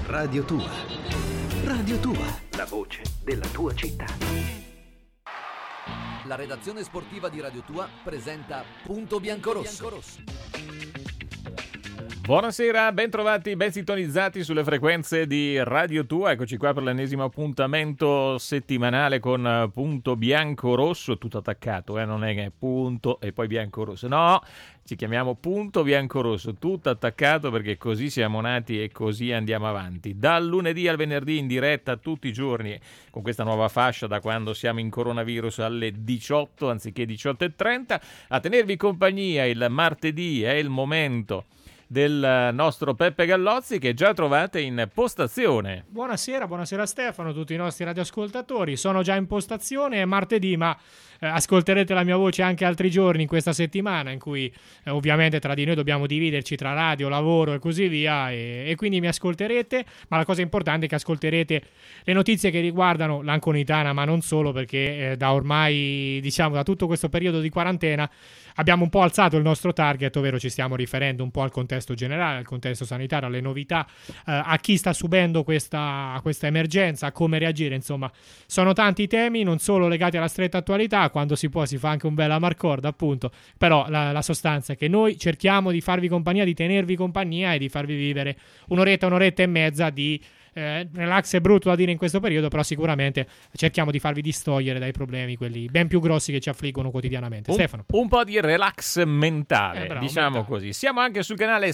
Radio Tua. Radio Tua, la voce della tua città. La redazione sportiva di Radio Tua presenta Punto Biancorosso. Buonasera, ben trovati, ben sintonizzati sulle frequenze di Radio Tua. Eccoci qua per l'ennesimo appuntamento settimanale con Punto Biancorosso, tutto attaccato, non è che punto e poi biancorosso, no, ci chiamiamo Punto Biancorosso, tutto attaccato perché così siamo nati e così andiamo avanti. Dal lunedì al venerdì in diretta tutti i giorni con questa nuova fascia da quando siamo in coronavirus alle 18 anziché 18:30. A tenervi compagnia il martedì è il momento del nostro Peppe Gallozzi che già trovate in postazione. Buonasera Stefano, tutti i nostri radioascoltatori. Sono già in postazione, è martedì, ma ascolterete la mia voce anche altri giorni in questa settimana in cui ovviamente tra di noi dobbiamo dividerci tra radio, lavoro e così via e quindi mi ascolterete, ma la cosa importante è che ascolterete le notizie che riguardano l'Anconitana, ma non solo, perché da ormai, diciamo, da tutto questo periodo di quarantena abbiamo un po' alzato il nostro target, ovvero ci stiamo riferendo un po' al contesto generale, al contesto sanitario, alle novità, a chi sta subendo questa emergenza, a come reagire, insomma. Sono tanti temi, non solo legati alla stretta attualità, quando si può si fa anche un bel amarcord, appunto, però la sostanza è che noi cerchiamo di farvi compagnia, di tenervi compagnia e di farvi vivere un'oretta e mezza di relax è brutto da dire in questo periodo, però sicuramente cerchiamo di farvi distogliere dai problemi, quelli ben più grossi che ci affliggono quotidianamente. Stefano, un po' di relax mentale, bravo, diciamo mentale. Così. Siamo anche sul canale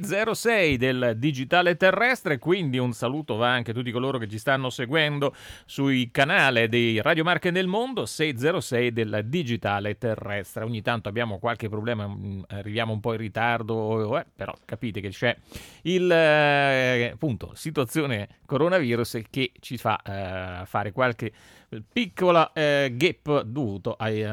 606 del Digitale Terrestre, quindi un saluto va anche a tutti coloro che ci stanno seguendo sui canali dei Radio Marche nel Mondo, 606 del Digitale Terrestre. Ogni tanto abbiamo qualche problema, arriviamo un po' in ritardo, però capite che c'è il appunto situazione coronavirus che ci fa fare qualche piccola gap dovuto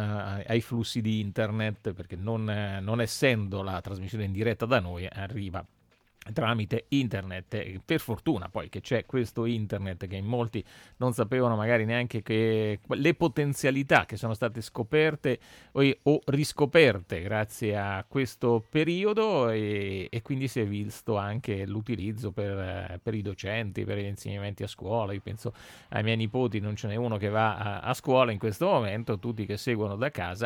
ai flussi di internet, perché non essendo la trasmissione in diretta da noi arriva tramite internet, per fortuna poi che c'è questo internet che in molti non sapevano magari neanche che le potenzialità che sono state scoperte o riscoperte grazie a questo periodo e quindi si è visto anche l'utilizzo per i docenti, per gli insegnamenti a scuola. Io penso ai miei nipoti, non ce n'è uno che va a scuola in questo momento, tutti che seguono da casa.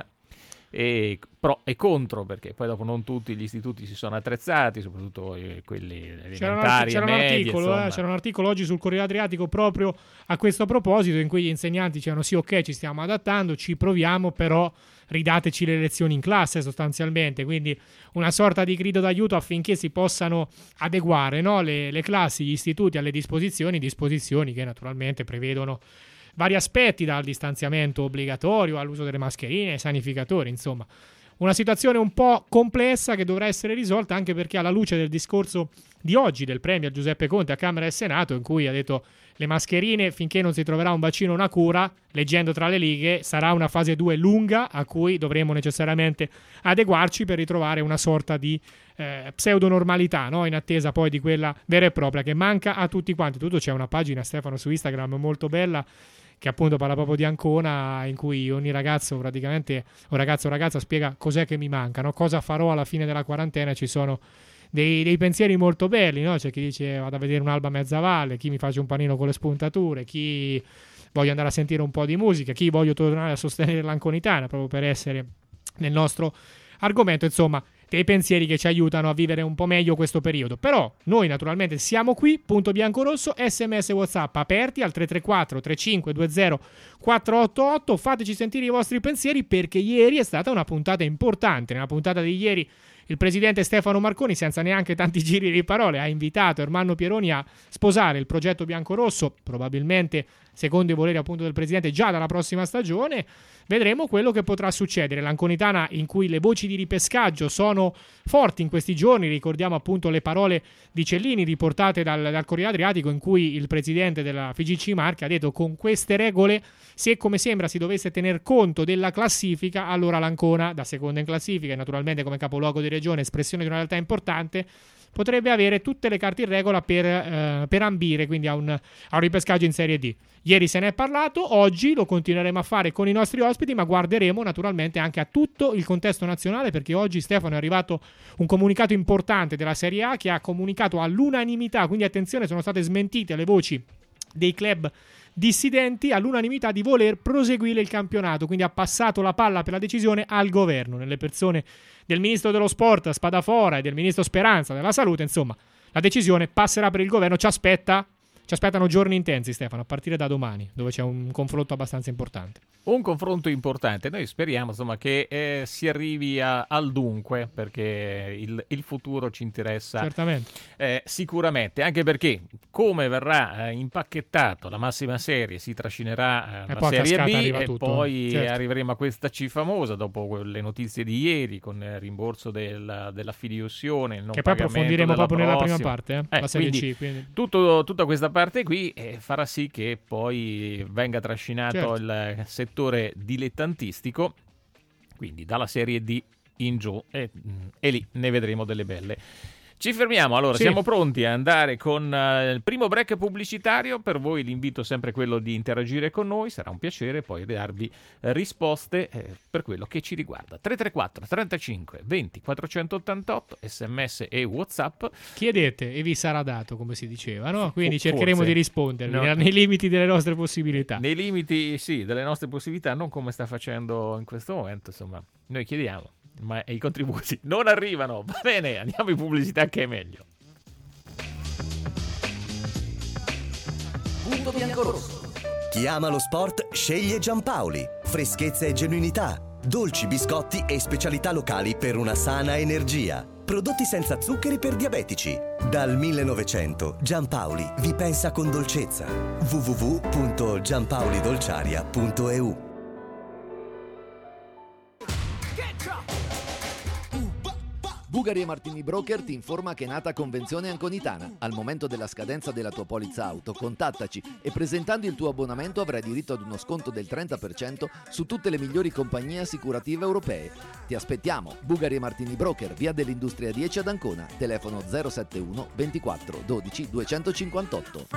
E pro e contro, perché poi dopo non tutti gli istituti si sono attrezzati, soprattutto quelli elementari e medi. C'era un articolo oggi sul Corriere Adriatico proprio a questo proposito, in cui gli insegnanti dicevano sì, ok, ci stiamo adattando, ci proviamo, però ridateci le lezioni in classe sostanzialmente, quindi una sorta di grido d'aiuto affinché si possano adeguare, no? le classi, gli istituti alle disposizioni che naturalmente prevedono vari aspetti, dal distanziamento obbligatorio all'uso delle mascherine, ai sanificatori, insomma. Una situazione un po' complessa che dovrà essere risolta, anche perché alla luce del discorso di oggi del premier Giuseppe Conte a Camera e Senato, in cui ha detto le mascherine finché non si troverà un vaccino o una cura, leggendo tra le righe, sarà una fase 2 lunga a cui dovremo necessariamente adeguarci per ritrovare una sorta di pseudonormalità, no? In attesa poi di quella vera e propria che manca a tutti quanti. Tutto c'è una pagina, Stefano, su Instagram molto bella che appunto parla proprio di Ancona, in cui ogni ragazzo praticamente, o ragazzo o ragazza, spiega cos'è che mi manca, no? Cosa farò alla fine della quarantena. Ci sono dei pensieri molto belli, no? C'è chi dice vado a vedere un'alba a mezza valle, chi mi faccia un panino con le spuntature, chi voglio andare a sentire un po' di musica, chi voglio tornare a sostenere l'Anconitana proprio per essere nel nostro argomento, insomma dei pensieri che ci aiutano a vivere un po' meglio questo periodo. Però noi naturalmente siamo qui, Punto Biancorosso, SMS WhatsApp aperti al 334 3520 488, fateci sentire i vostri pensieri, perché ieri è stata una puntata importante. Nella puntata di ieri il presidente Stefano Marconi, senza neanche tanti giri di parole, ha invitato Ermanno Pieroni a sposare il progetto biancorosso, probabilmente secondo i voleri appunto del presidente già dalla prossima stagione. Vedremo quello che potrà succedere. L'Anconitana, in cui le voci di ripescaggio sono forti in questi giorni, ricordiamo appunto le parole di Cellini riportate dal Corriere Adriatico, in cui il presidente della FIGC Marche ha detto: con queste regole, se come sembra si dovesse tener conto della classifica, allora l'Ancona, da seconda in classifica e naturalmente come capoluogo di Legione, espressione di una realtà importante, potrebbe avere tutte le carte in regola per ambire quindi a un ripescaggio in Serie D. Ieri se ne è parlato, oggi lo continueremo a fare con i nostri ospiti, ma guarderemo naturalmente anche a tutto il contesto nazionale, perché oggi, Stefano, è arrivato un comunicato importante della Serie A che ha comunicato all'unanimità, quindi attenzione, sono state smentite le voci dei club dissidenti, all'unanimità di voler proseguire il campionato, quindi ha passato la palla per la decisione al governo, nelle persone del ministro dello sport Spadafora e del ministro Speranza della salute. Insomma, la decisione passerà per il governo. Ci aspettano giorni intensi, Stefano, a partire da domani, dove c'è un confronto abbastanza importante. Un confronto importante. Noi speriamo, insomma, che si arrivi al dunque, perché il futuro ci interessa. Certamente. Sicuramente, anche perché come verrà impacchettato la massima serie, si trascinerà la Serie B e tutto, poi certo. arriveremo a questa C famosa dopo le notizie di ieri con il rimborso della filiussione, il non che poi approfondiremo proprio nella prima prossima parte, la Serie C. Quindi. Tutta questa parte qui farà sì che poi venga trascinato certo. il settore dilettantistico, quindi dalla Serie D in giù, e lì ne vedremo delle belle. Ci fermiamo, allora, sì. Siamo pronti a andare con il primo break pubblicitario. Per voi l'invito è sempre quello di interagire con noi, sarà un piacere poi darvi risposte per quello che ci riguarda. 334 35 20 488, sms e WhatsApp. Chiedete e vi sarà dato, come si diceva, no? Quindi Forse. cercheremo di rispondervi nei limiti delle nostre possibilità. Nei limiti, sì, delle nostre possibilità, non come sta facendo in questo momento, insomma. Noi chiediamo, ma i contributi non arrivano. Va bene, andiamo in pubblicità che è meglio. Punto biancorosso. Chi ama lo sport sceglie Giampaoli. Freschezza e genuinità, dolci biscotti e specialità locali per una sana energia. Prodotti senza zuccheri per diabetici. Dal 1900 Giampaoli vi pensa con dolcezza. www.giampaolidolciaria.eu. Bugari e Martini Broker ti informa che è nata Convenzione Anconitana. Al momento della scadenza della tua polizza auto, contattaci e presentando il tuo abbonamento avrai diritto ad uno sconto del 30% su tutte le migliori compagnie assicurative europee. Ti aspettiamo, Bugari e Martini Broker, via dell'Industria 10 ad Ancona, telefono 071 24 12 258.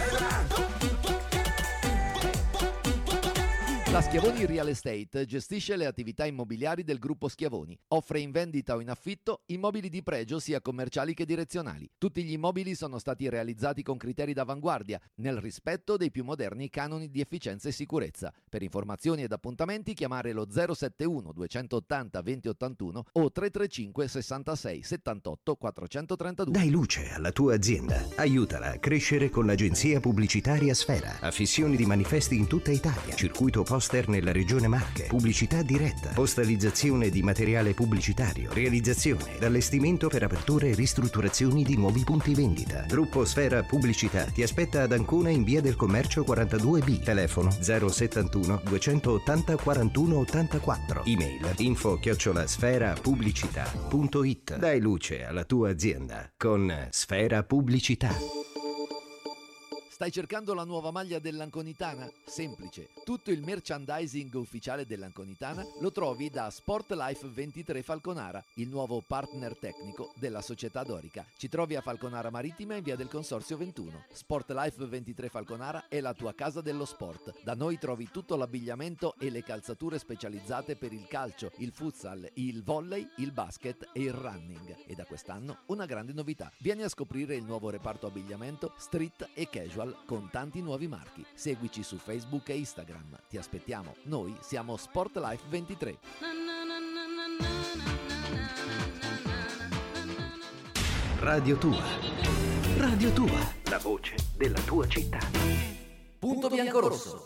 La Schiavoni Real Estate gestisce le attività immobiliari del gruppo Schiavoni. Offre in vendita o in affitto immobili di pregio sia commerciali che direzionali. Tutti gli immobili sono stati realizzati con criteri d'avanguardia, nel rispetto dei più moderni canoni di efficienza e sicurezza. Per informazioni ed appuntamenti chiamare lo 071 280 2081 o 335 66 78 432. Dai luce alla tua azienda. Aiutala a crescere con l'agenzia pubblicitaria Sfera. Affissioni di manifesti in tutta Italia. Circuito poster nella regione Marche. Pubblicità diretta. Postalizzazione di materiale pubblicitario. Realizzazione ed allestimento per aperture e ristrutturazioni di nuovi punti vendita. Gruppo Sfera Pubblicità ti aspetta ad Ancona in via del Commercio 42B. Telefono 071 280 41 84. Email info@sferapubblicità.it. Dai luce alla tua azienda con Sfera Pubblicità. Stai cercando la nuova maglia dell'Anconitana? Semplice. Tutto il merchandising ufficiale dell'Anconitana lo trovi da Sportlife 23 Falconara, il nuovo partner tecnico della società dorica. Ci trovi a Falconara Marittima in via del Consorzio 21. Sportlife 23 Falconara è la tua casa dello sport. Da noi trovi tutto l'abbigliamento e le calzature specializzate per il calcio, il futsal, il volley, il basket e il running. E da quest'anno una grande novità. Vieni a scoprire il nuovo reparto abbigliamento street e casual con tanti nuovi marchi. Seguici su Facebook e Instagram. Ti aspettiamo. Noi siamo Sportlife 23. Radio Tua. Radio Tua. La voce della tua città. Punto biancorosso.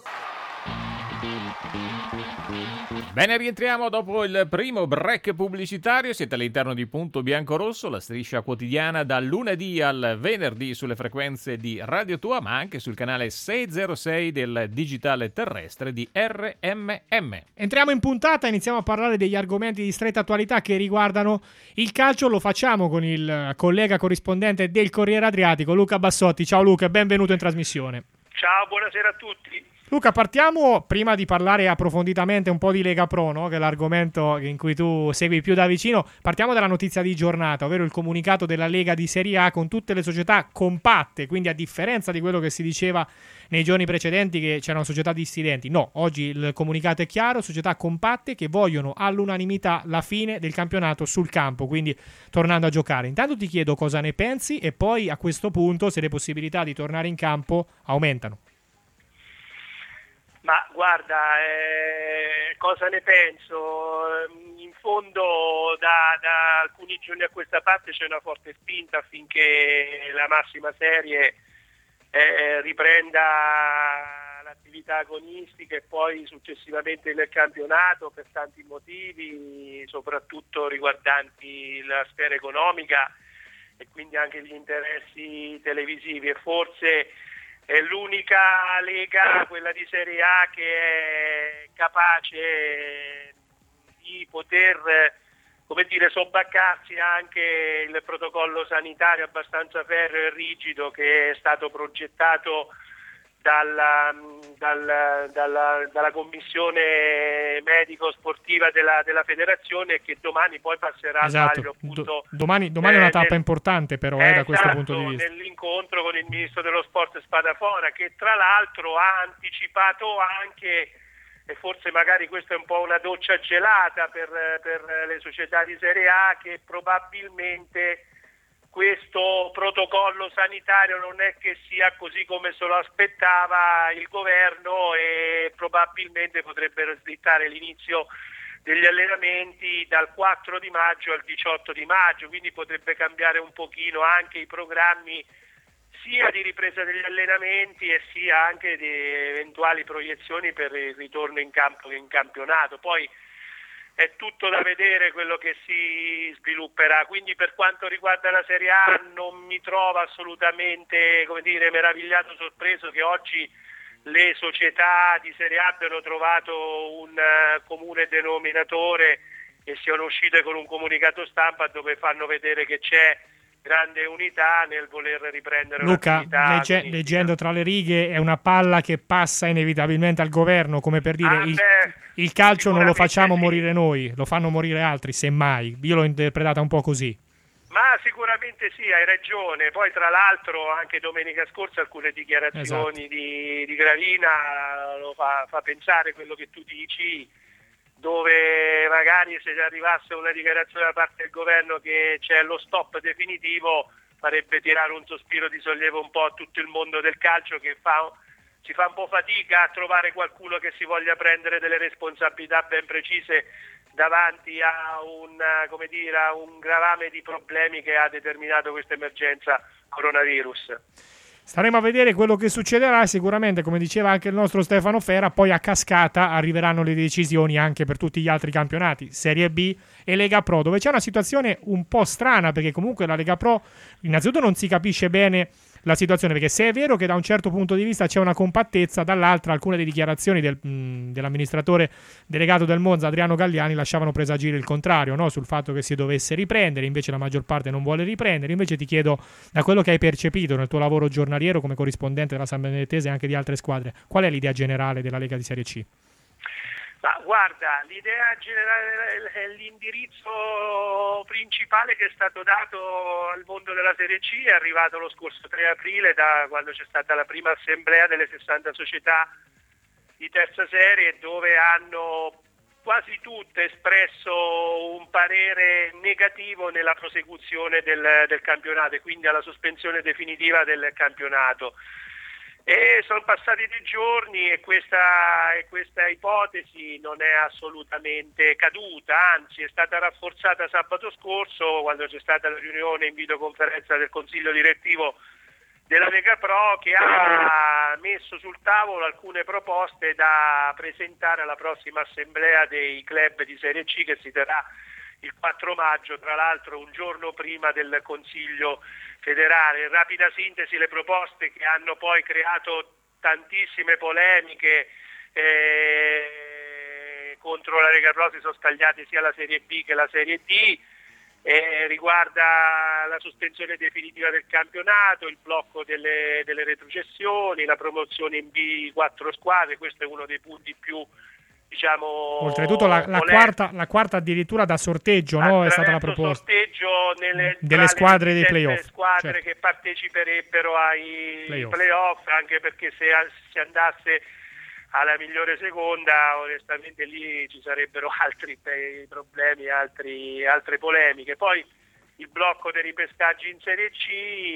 Bene, rientriamo dopo il primo break pubblicitario. Siete all'interno di Punto Biancorosso, la striscia quotidiana dal lunedì al venerdì sulle frequenze di Radio Tua, ma anche sul canale 606 del digitale terrestre di RMM. Entriamo in puntata, iniziamo a parlare degli argomenti di stretta attualità che riguardano il calcio. Lo facciamo con il collega corrispondente del Corriere Adriatico, Luca Bassotti. Ciao Luca, benvenuto in trasmissione. Ciao, buonasera a tutti. Luca, partiamo, prima di parlare approfonditamente un po' di Lega Pro, no? Che è l'argomento in cui tu segui più da vicino, partiamo dalla notizia di giornata, ovvero il comunicato della Lega di Serie A con tutte le società compatte, quindi a differenza di quello che si diceva nei giorni precedenti che c'erano società dissidenti. No, oggi il comunicato è chiaro, società compatte che vogliono all'unanimità la fine del campionato sul campo, quindi tornando a giocare. Intanto ti chiedo cosa ne pensi e poi a questo punto se le possibilità di tornare in campo aumentano. Ma guarda, cosa ne penso? In fondo da alcuni giorni a questa parte c'è una forte spinta affinché la massima serie riprenda l'attività agonistica e poi successivamente nel campionato per tanti motivi, soprattutto riguardanti la sfera economica e quindi anche gli interessi televisivi, e forse è l'unica lega, quella di Serie A, che è capace di poter, come dire, sobbaccarsi anche il protocollo sanitario abbastanza ferreo e rigido che è stato progettato dalla commissione medico-sportiva della federazione, e che domani poi passerà al vaglio, appunto. Domani è una tappa importante però da questo punto di vista. Nell'incontro con il ministro dello sport Spadafora, che tra l'altro ha anticipato anche, e forse magari questa è un po' una doccia gelata per le società di Serie A, che probabilmente questo protocollo sanitario non è che sia così come se lo aspettava il governo, e probabilmente potrebbero slittare l'inizio degli allenamenti dal 4 di maggio al 18 di maggio, quindi potrebbe cambiare un pochino anche i programmi sia di ripresa degli allenamenti e sia anche di eventuali proiezioni per il ritorno in campo e in campionato. Poi è tutto da vedere quello che si svilupperà, quindi per quanto riguarda la Serie A non mi trovo assolutamente, come dire, meravigliato, sorpreso che oggi le società di Serie A abbiano trovato un comune denominatore e siano uscite con un comunicato stampa dove fanno vedere che c'è grande unità nel voler riprendere Luca, un'attività leggendo tra le righe, è una palla che passa inevitabilmente al governo, come per dire il calcio non lo facciamo morire noi, lo fanno morire altri, semmai. Io l'ho interpretata un po' così. Ma sicuramente sì, hai ragione. Poi tra l'altro anche domenica scorsa alcune dichiarazioni di Gravina lo fa pensare quello che tu dici, dove magari se arrivasse una dichiarazione da parte del governo che c'è lo stop definitivo farebbe tirare un sospiro di sollievo un po' a tutto il mondo del calcio, che si fa un po' fatica a trovare qualcuno che si voglia prendere delle responsabilità ben precise davanti a un gravame di problemi che ha determinato questa emergenza coronavirus. Staremo a vedere quello che succederà. Sicuramente, come diceva anche il nostro Stefano Fera, poi a cascata arriveranno le decisioni anche per tutti gli altri campionati, Serie B e Lega Pro, dove c'è una situazione un po' strana, perché comunque la Lega Pro innanzitutto non si capisce bene la situazione, perché se è vero che da un certo punto di vista c'è una compattezza, dall'altra alcune delle dichiarazioni dell'amministratore delegato del Monza, Adriano Galliani, lasciavano presagire il contrario, no? Sul fatto che si dovesse riprendere, invece la maggior parte non vuole riprendere. Invece ti chiedo, da quello che hai percepito nel tuo lavoro giornaliero come corrispondente della San Benedettese e anche di altre squadre, qual è l'idea generale della Lega di Serie C? Ma guarda, l'idea generale è l'indirizzo principale che è stato dato al mondo della Serie C, è arrivato lo scorso 3 aprile, da quando c'è stata la prima assemblea delle 60 società di terza serie, dove hanno quasi tutte espresso un parere negativo nella prosecuzione del campionato e quindi alla sospensione definitiva del campionato. E sono passati 2 giorni e questa ipotesi non è assolutamente caduta, anzi è stata rafforzata sabato scorso quando c'è stata la riunione in videoconferenza del Consiglio direttivo della Lega Pro, che ha messo sul tavolo alcune proposte da presentare alla prossima assemblea dei club di Serie C, che si terrà il 4 maggio, tra l'altro un giorno prima del Consiglio federale. In rapida sintesi, le proposte che hanno poi creato tantissime polemiche contro la Lega Pro si sono scagliate sia la Serie B che la Serie D. riguarda la sospensione definitiva del campionato, il blocco delle retrocessioni, la promozione in B 4 squadre. Questo è uno dei punti più, diciamo, oltretutto la quarta addirittura da sorteggio, no? È stata la proposta sorteggio delle squadre dei playoff, squadre, certo, che parteciperebbero ai playoff, anche perché se si andasse alla migliore seconda, onestamente lì ci sarebbero altri problemi, altre polemiche. Poi il blocco dei ripescaggi in Serie C,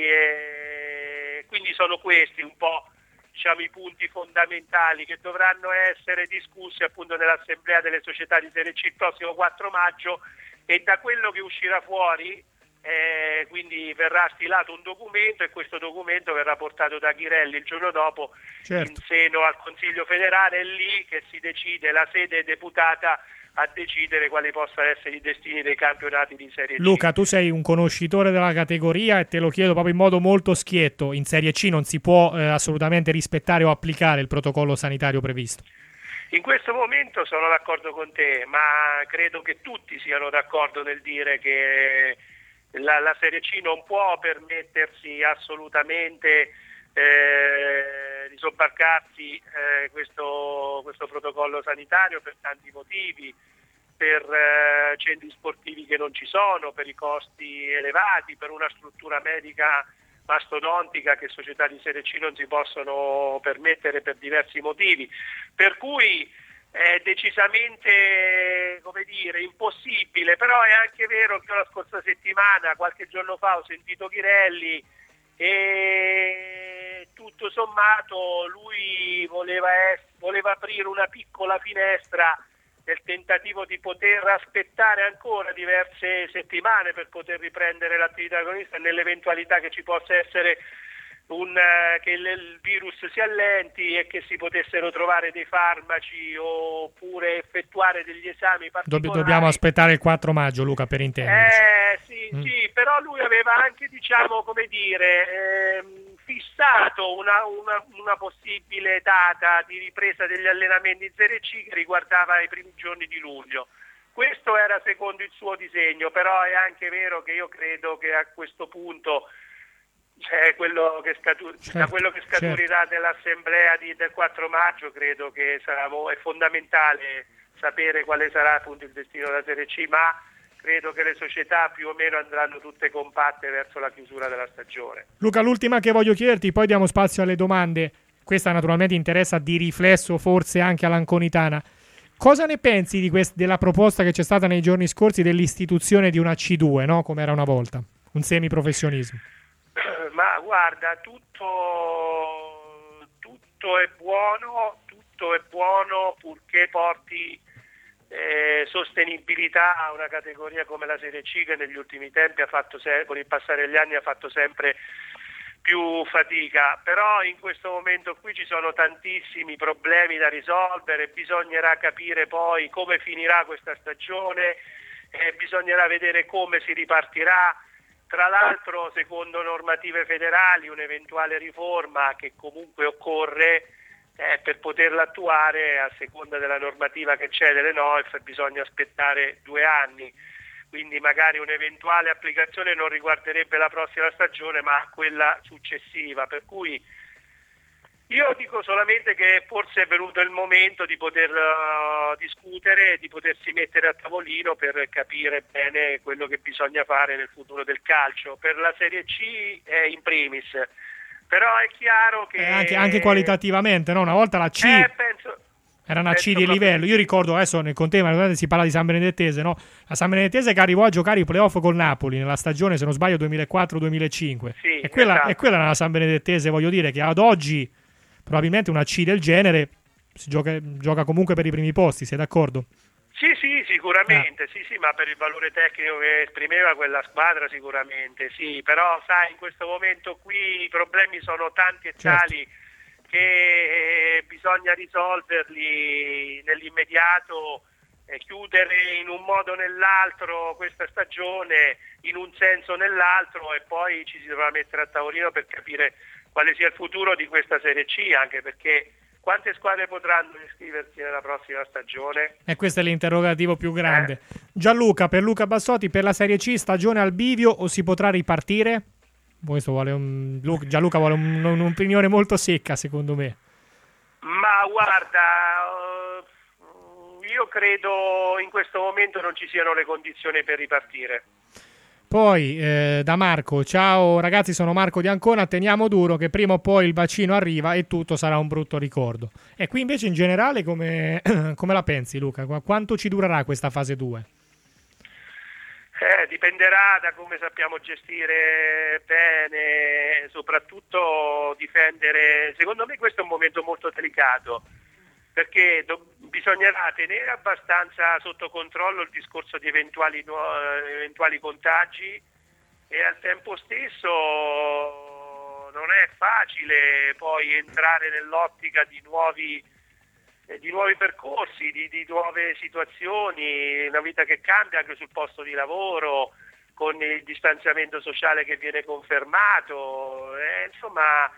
e quindi sono questi un po', diciamo, i punti fondamentali che dovranno essere discussi appunto nell'assemblea delle società di Serie C il prossimo 4 maggio, e da quello che uscirà fuori quindi verrà stilato un documento, e questo documento verrà portato da Ghirelli il giorno dopo, certo, in seno al Consiglio federale. È lì che si decide, la sede deputata a decidere quali possano essere i destini dei campionati di Serie C. Luca, tu sei un conoscitore della categoria e te lo chiedo proprio in modo molto schietto: in Serie C non si può assolutamente rispettare o applicare il protocollo sanitario previsto? In questo momento sono d'accordo con te, ma credo che tutti siano d'accordo nel dire che la Serie C non può permettersi assolutamente di sobbarcarsi questo protocollo sanitario, per tanti motivi, per centri sportivi che non ci sono, per i costi elevati, per una struttura medica mastodontica che società di Serie C non si possono permettere per diversi motivi, per cui è decisamente, come dire, impossibile. Però è anche vero che la scorsa settimana, qualche giorno fa, ho sentito Ghirelli e tutto sommato lui voleva aprire una piccola finestra nel tentativo di poter aspettare ancora diverse settimane per poter riprendere l'attività agonista, nell'eventualità che ci possa essere che il virus si allenti e che si potessero trovare dei farmaci oppure effettuare degli esami particolari. Dobbiamo aspettare il 4 maggio, Luca, per intenderci. Sì, però lui aveva anche, diciamo, come dire, fissato una possibile data di ripresa degli allenamenti in Serie C che riguardava i primi giorni di luglio. Questo era secondo il suo disegno, però è anche vero che io credo che a questo punto quello che scaturirà dell'assemblea del 4 maggio, credo che è fondamentale sapere quale sarà appunto il destino della Serie C, ma credo che le società più o meno andranno tutte compatte verso la chiusura della stagione. Luca, l'ultima che voglio chiederti, poi diamo spazio alle domande. Questa naturalmente interessa di riflesso forse anche all'Anconitana. Cosa ne pensi della proposta che c'è stata nei giorni scorsi dell'istituzione di una C2, no? Come era una volta, un semiprofessionismo? Ma guarda, tutto è buono purché porti sostenibilità a una categoria come la Serie C, che negli ultimi tempi con il passare degli anni ha fatto sempre più fatica. Però in questo momento qui ci sono tantissimi problemi da risolvere, bisognerà capire poi come finirà questa stagione, bisognerà vedere come si ripartirà. Tra l'altro, secondo normative federali, un'eventuale riforma che comunque occorre per poterla attuare, a seconda della normativa che c'è delle NOIF, bisogna aspettare 2 anni. Quindi magari un'eventuale applicazione non riguarderebbe la prossima stagione, ma quella successiva. Per cui io dico solamente che forse è venuto il momento di poter discutere, di potersi mettere a tavolino per capire bene quello che bisogna fare nel futuro del calcio. Per la Serie C in primis, però è chiaro che anche qualitativamente, no? Una volta la C era una C di livello. Io ricordo adesso nel contempo si parla di San Benedettese, no? La San Benedettese che arrivò a giocare i playoff col Napoli nella stagione, se non sbaglio, 2004-2005. Sì, e quella era la San Benedettese, voglio dire, che ad oggi probabilmente una C del genere si gioca comunque per i primi posti, sei d'accordo? Sì, sicuramente, sì, ma per il valore tecnico che esprimeva quella squadra sicuramente, sì, però sai, in questo momento qui i problemi sono tanti e tali che bisogna risolverli nell'immediato, chiudere in un modo o nell'altro questa stagione, in un senso o nell'altro, e poi ci si dovrà mettere a tavolino per capire quale sia il futuro di questa Serie C, anche perché quante squadre potranno iscriversi nella prossima stagione? E questo è l'interrogativo più grande. Gianluca, per Luca Bassotti, per la Serie C, stagione al bivio o si potrà ripartire? Questo vuole Gianluca vuole un'opinione molto secca, secondo me. Ma guarda, io credo in questo momento non ci siano le condizioni per ripartire. Poi da Marco: ciao ragazzi, sono Marco di Ancona, teniamo duro che prima o poi il bacino arriva e tutto sarà un brutto ricordo. E qui invece in generale come la pensi, Luca? Quanto ci durerà questa fase 2? Dipenderà da come sappiamo gestire bene, soprattutto difendere. Secondo me questo è un momento molto delicato, perché bisognerà tenere abbastanza sotto controllo il discorso di eventuali contagi, e al tempo stesso non è facile poi entrare nell'ottica di nuovi percorsi, di nuove situazioni, una vita che cambia anche sul posto di lavoro, con il distanziamento sociale che viene confermato, insomma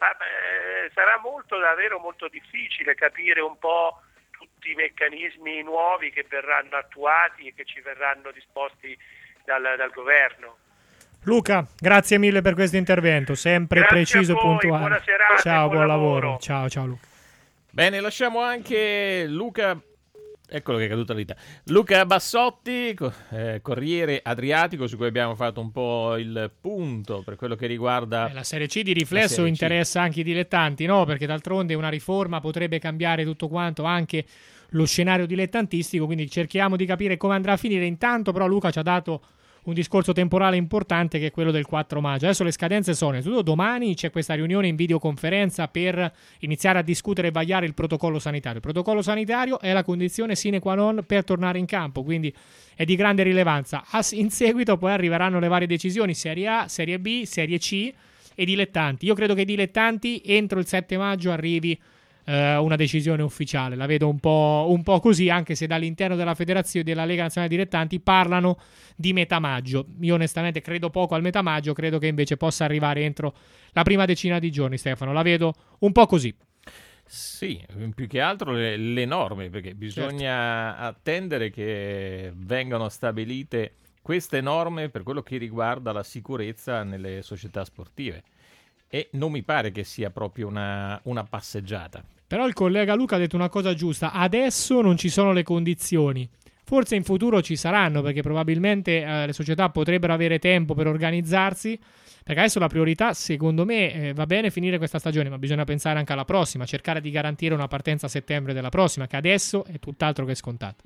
sarà davvero molto difficile capire un po' tutti i meccanismi nuovi che verranno attuati e che ci verranno disposti dal governo. Luca, grazie mille per questo intervento, sempre grazie preciso e puntuale. Buona serata, ciao, buon lavoro. Ciao Luca. Bene, lasciamo anche Luca. Eccolo che è caduta l'ita. Luca Bassotti, Corriere Adriatico, su cui abbiamo fatto un po' il punto per quello che riguarda la Serie C. Di riflesso interessa anche i dilettanti, no? Perché d'altronde una riforma potrebbe cambiare tutto quanto, anche lo scenario dilettantistico, quindi cerchiamo di capire come andrà a finire. Intanto però Luca ci ha dato un discorso temporale importante, che è quello del 4 maggio. Adesso le scadenze sono: innanzitutto domani c'è questa riunione in videoconferenza per iniziare a discutere e vagliare il protocollo sanitario. Il protocollo sanitario è la condizione sine qua non per tornare in campo, quindi è di grande rilevanza. In seguito poi arriveranno le varie decisioni: Serie A, Serie B, Serie C e dilettanti. Io credo che i dilettanti entro il 7 maggio arrivi una decisione ufficiale. La vedo un po' così, anche se dall'interno della federazione, della Lega Nazionale Dilettanti, parlano di metà maggio. Io onestamente credo poco al metà maggio, credo che invece possa arrivare entro la prima decina di giorni, Stefano. La vedo un po' così. Sì, più che altro le norme, perché bisogna attendere che vengano stabilite queste norme per quello che riguarda la sicurezza nelle società sportive. E non mi pare che sia proprio una passeggiata. Però il collega Luca ha detto una cosa giusta: adesso non ci sono le condizioni. Forse in futuro ci saranno, perché probabilmente le società potrebbero avere tempo per organizzarsi, perché adesso la priorità, secondo me, va bene finire questa stagione, ma bisogna pensare anche alla prossima, cercare di garantire una partenza a settembre della prossima, che adesso è tutt'altro che scontata.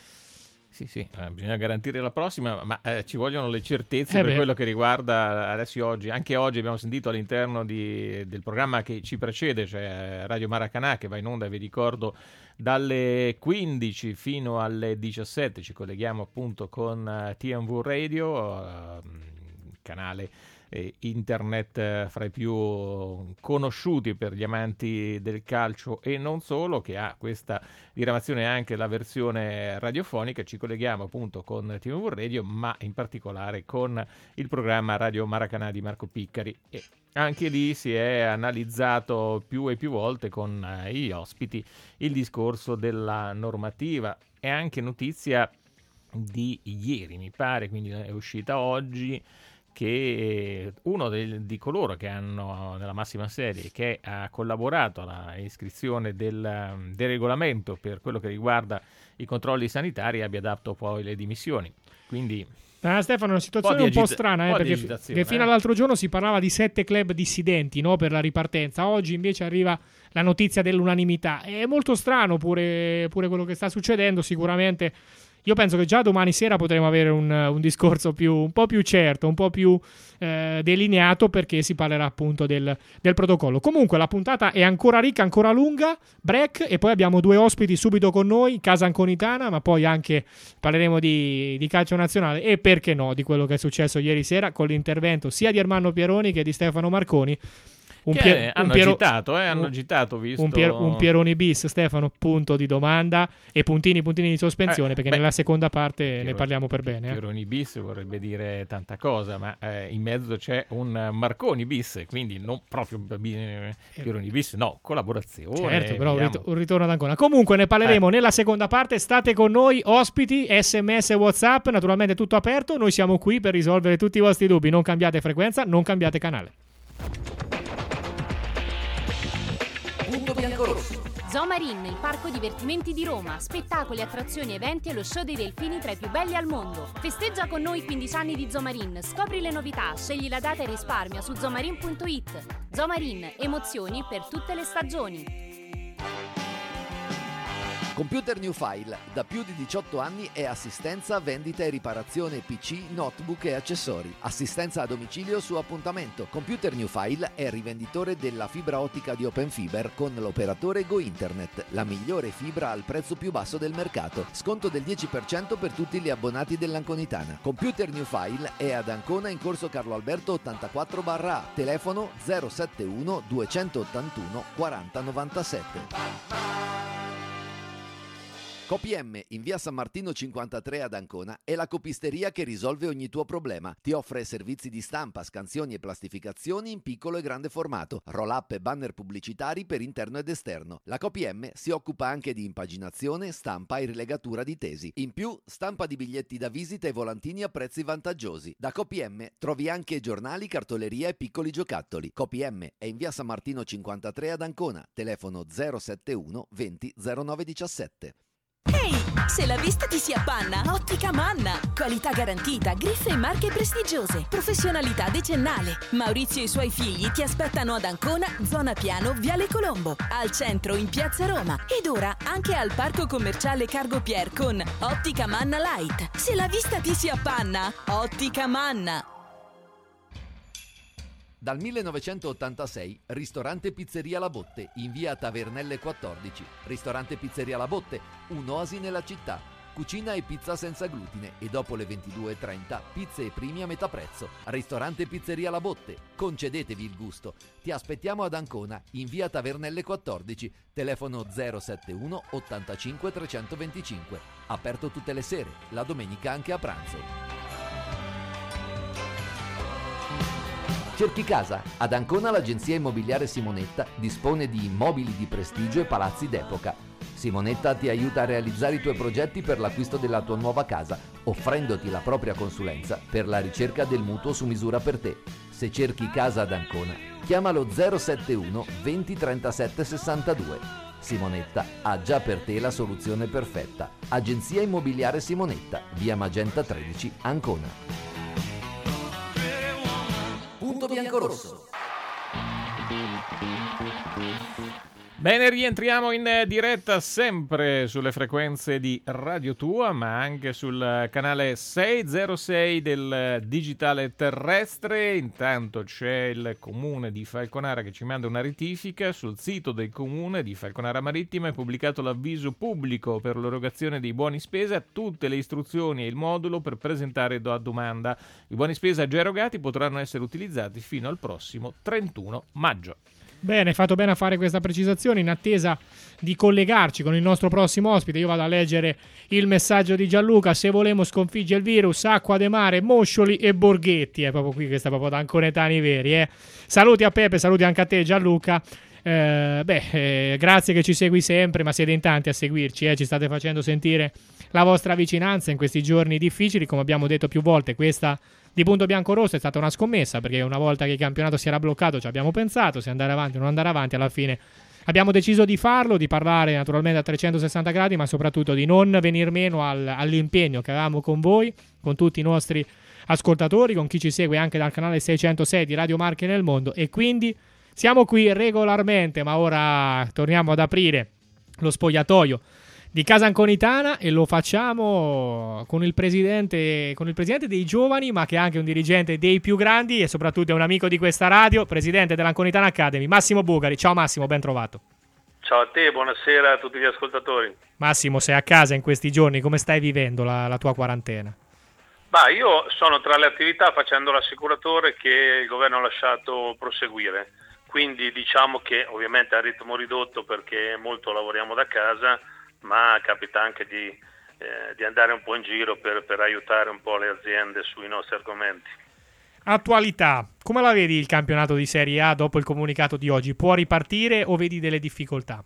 Sì, bisogna garantire la prossima, ma ci vogliono le certezze per quello che riguarda adesso oggi. Anche oggi abbiamo sentito all'interno del programma che ci precede, cioè Radio Maracanà, che va in onda, vi ricordo, dalle 15 fino alle 17. Ci colleghiamo appunto con TMV Radio, canale internet fra i più conosciuti per gli amanti del calcio e non solo, che ha questa diramazione anche la versione radiofonica. Ci colleghiamo appunto con TMV Radio, ma in particolare con il programma Radio Maracanà di Marco Piccari, e anche lì si è analizzato più e più volte con gli ospiti il discorso della normativa. È anche notizia di ieri, mi pare, quindi è uscita oggi, che uno di coloro che hanno nella massima serie, che ha collaborato alla iscrizione del regolamento per quello che riguarda i controlli sanitari, abbia dato poi le dimissioni. Quindi Stefano, è una situazione un po' strana, perché fino all'altro giorno si parlava di 7 club dissidenti, no, per la ripartenza. Oggi invece arriva la notizia dell'unanimità. È molto strano pure quello che sta succedendo. Sicuramente io penso che già domani sera potremo avere un discorso un po' più certo, un po' più delineato, perché si parlerà appunto del protocollo. Comunque la puntata è ancora ricca, ancora lunga, break, e poi abbiamo 2 ospiti subito con noi, Casa Anconitana, ma poi anche parleremo di calcio nazionale e, perché no, di quello che è successo ieri sera con l'intervento sia di Ermanno Pieroni che di Stefano Marconi hanno agitato, visto un Pieroni bis, Stefano, punto di domanda e puntini di sospensione, perché nella seconda parte ne parliamo per bene. Pieroni bis vorrebbe dire tanta cosa, ma in mezzo c'è un Marconi bis, quindi non proprio Pieroni bis, no, collaborazione. Certo, però un ritorno ad Ancona. Comunque ne parleremo nella seconda parte, state con noi, ospiti, SMS, WhatsApp, naturalmente tutto aperto, noi siamo qui per risolvere tutti i vostri dubbi, non cambiate frequenza, non cambiate canale. Punto biancorosso. Zomarin, il parco divertimenti di Roma, spettacoli, attrazioni, eventi e lo show dei delfini tra i più belli al mondo. Festeggia con noi 15 anni di Zomarin, scopri le novità, scegli la data e risparmia su zomarin.it. Zomarin, emozioni per tutte le stagioni. Computer New File, da più di 18 anni è assistenza, vendita e riparazione PC, notebook e accessori. Assistenza a domicilio su appuntamento. Computer New File è rivenditore della fibra ottica di Open Fiber con l'operatore Go Internet, la migliore fibra al prezzo più basso del mercato. Sconto del 10% per tutti gli abbonati dell'Anconitana. Computer New File è ad Ancona in corso Carlo Alberto 84/A, telefono 071 281 4097. CopiM in via San Martino 53 ad Ancona è la copisteria che risolve ogni tuo problema. Ti offre servizi di stampa, scansioni e plastificazioni in piccolo e grande formato, roll-up e banner pubblicitari per interno ed esterno. La CopiM si occupa anche di impaginazione, stampa e rilegatura di tesi. In più, stampa di biglietti da visita e volantini a prezzi vantaggiosi. Da CopiM trovi anche giornali, cartoleria e piccoli giocattoli. CopiM è in via San Martino 53 ad Ancona, telefono 071 20 09 17. Ehi, se la vista ti si appanna, Ottica Manna. Qualità garantita, griffe e marche prestigiose, professionalità decennale. Maurizio e i suoi figli ti aspettano ad Ancona, zona Piano, Viale Colombo, al centro in Piazza Roma ed ora anche al Parco Commerciale Cargo Pier con Ottica Manna Light. Se la vista ti si appanna, Ottica Manna. Dal 1986, ristorante Pizzeria La Botte, in via Tavernelle 14. Ristorante Pizzeria La Botte, un'oasi nella città. Cucina e pizza senza glutine e dopo le 22:30 pizze e primi a metà prezzo. Ristorante Pizzeria La Botte, concedetevi il gusto. Ti aspettiamo ad Ancona, in via Tavernelle 14, telefono 071 85 325. Aperto tutte le sere, la domenica anche a pranzo. Cerchi casa? Ad Ancona l'agenzia immobiliare Simonetta dispone di immobili di prestigio e palazzi d'epoca. Simonetta ti aiuta a realizzare i tuoi progetti per l'acquisto della tua nuova casa, offrendoti la propria consulenza per la ricerca del mutuo su misura per te. Se cerchi casa ad Ancona, chiamalo 071 20 37 62. Simonetta ha già per te la soluzione perfetta. Agenzia immobiliare Simonetta, via Magenta 13, Ancona. Punto biancorosso. Bene, rientriamo in diretta sempre sulle frequenze di Radio Tua, ma anche sul canale 606 del digitale terrestre. Intanto c'è il comune di Falconara che ci manda una rettifica. Sul sito del comune di Falconara Marittima è pubblicato l'avviso pubblico per l'erogazione dei buoni spesa, tutte le istruzioni e il modulo per presentare a domanda. I buoni spesa già erogati potranno essere utilizzati fino al prossimo 31 maggio. Bene, hai fatto bene a fare questa precisazione in attesa di collegarci con il nostro prossimo ospite. Io vado a leggere il messaggio di Gianluca: se volemo sconfiggere il virus, acqua de mare, moscioli e borghetti. È proprio qui che sta proprio da anconetani veri. Saluti a Pepe, saluti anche a te Gianluca. Grazie che ci segui sempre, ma siete in tanti a seguirci, ci state facendo sentire la vostra vicinanza in questi giorni difficili. Come abbiamo detto più volte, questa di Punto Biancorosso è stata una scommessa, perché una volta che il campionato si era bloccato ci abbiamo pensato se andare avanti o non andare avanti. Alla fine abbiamo deciso di farlo, di parlare naturalmente a 360 gradi, ma soprattutto di non venir meno all'impegno che avevamo con voi, con tutti i nostri ascoltatori, con chi ci segue anche dal canale 606 di Radio Marche nel Mondo. E quindi siamo qui regolarmente, ma ora torniamo ad aprire lo spogliatoio di Casa Anconitana e lo facciamo con il presidente dei giovani, ma che è anche un dirigente dei più grandi e soprattutto è un amico di questa radio, presidente dell'Anconitana Academy, Massimo Bugari. Ciao Massimo, ben trovato. Ciao a te, buonasera a tutti gli ascoltatori. Massimo, sei a casa in questi giorni, come stai vivendo la tua quarantena? Io sono tra le attività facendo l'assicuratore che il governo ha lasciato proseguire, quindi diciamo che ovviamente a ritmo ridotto perché molto lavoriamo da casa, ma capita anche di andare un po' in giro per aiutare un po' le aziende sui nostri argomenti. Attualità, come la vedi il campionato di Serie A dopo il comunicato di oggi? Può ripartire o vedi delle difficoltà?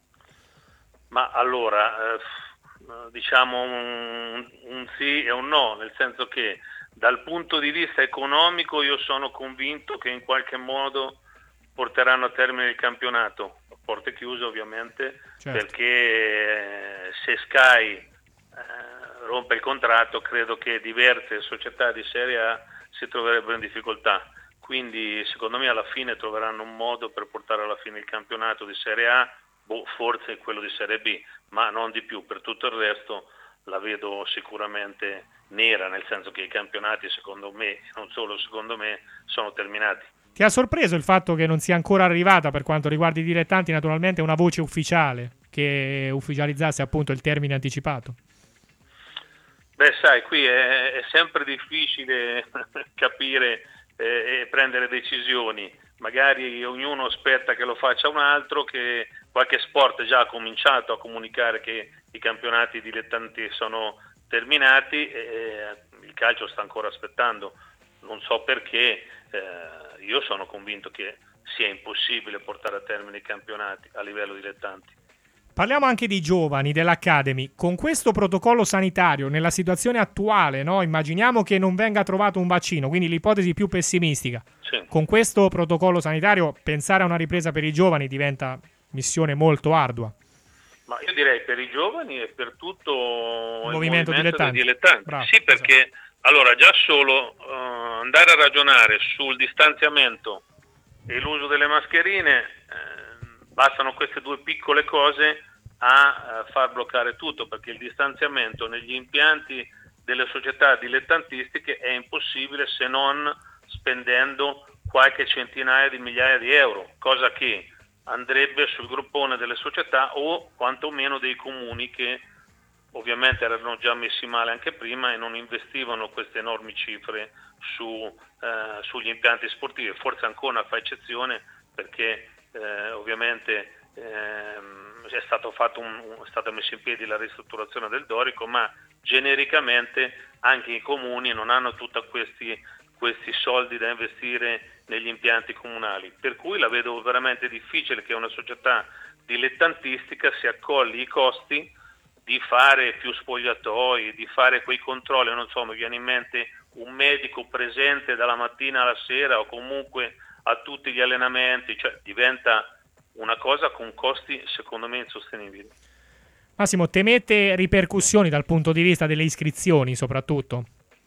Ma allora, diciamo un sì e un no, nel senso che dal punto di vista economico io sono convinto che in qualche modo porteranno a termine il campionato, a porte chiuse ovviamente, certo. Perché se Sky rompe il contratto credo che diverse società di Serie A si troverebbero in difficoltà, quindi secondo me alla fine troveranno un modo per portare alla fine il campionato di Serie A, forse quello di Serie B, ma non di più. Per tutto il resto la vedo sicuramente nera, nel senso che i campionati secondo me, e non solo secondo me, sono terminati. Ti ha sorpreso il fatto che non sia ancora arrivata, per quanto riguarda i dilettanti, naturalmente una voce ufficiale che ufficializzasse appunto il termine anticipato? Beh, sai, qui è sempre difficile capire e prendere decisioni. Magari ognuno aspetta che lo faccia un altro, che qualche sport già ha cominciato a comunicare che i campionati dilettanti sono terminati e il calcio sta ancora aspettando. Non so perché, io sono convinto che sia impossibile portare a termine i campionati a livello dilettanti. Parliamo anche di giovani, dell'Academy. Con questo protocollo sanitario, nella situazione attuale, no? Immaginiamo che non venga trovato un vaccino, quindi l'ipotesi più pessimistica. Sì. Con questo protocollo sanitario, pensare a una ripresa per i giovani diventa missione molto ardua. Ma io direi per i giovani e per tutto il movimento dilettanti. Dei dilettanti. Bravo, sì, perché esatto. Allora già solo andare a ragionare sul distanziamento e l'uso delle mascherine, bastano queste due piccole cose a far bloccare tutto, perché il distanziamento negli impianti delle società dilettantistiche è impossibile se non spendendo qualche centinaia di migliaia di euro, cosa che andrebbe sul groppone delle società o quantomeno dei comuni che ovviamente erano già messi male anche prima e non investivano queste enormi cifre sugli impianti sportivi. Forse Ancona fa eccezione perché ovviamente è stata messa in piedi la ristrutturazione del Dorico, ma genericamente anche i comuni non hanno tutti questi soldi da investire negli impianti comunali, per cui la vedo veramente difficile che una società dilettantistica si accolli i costi di fare più spogliatoi, di fare quei controlli. Non so, mi viene in mente un medico presente dalla mattina alla sera o comunque a tutti gli allenamenti, cioè diventa una cosa con costi secondo me insostenibili. Massimo, temete ripercussioni dal punto di vista delle iscrizioni soprattutto?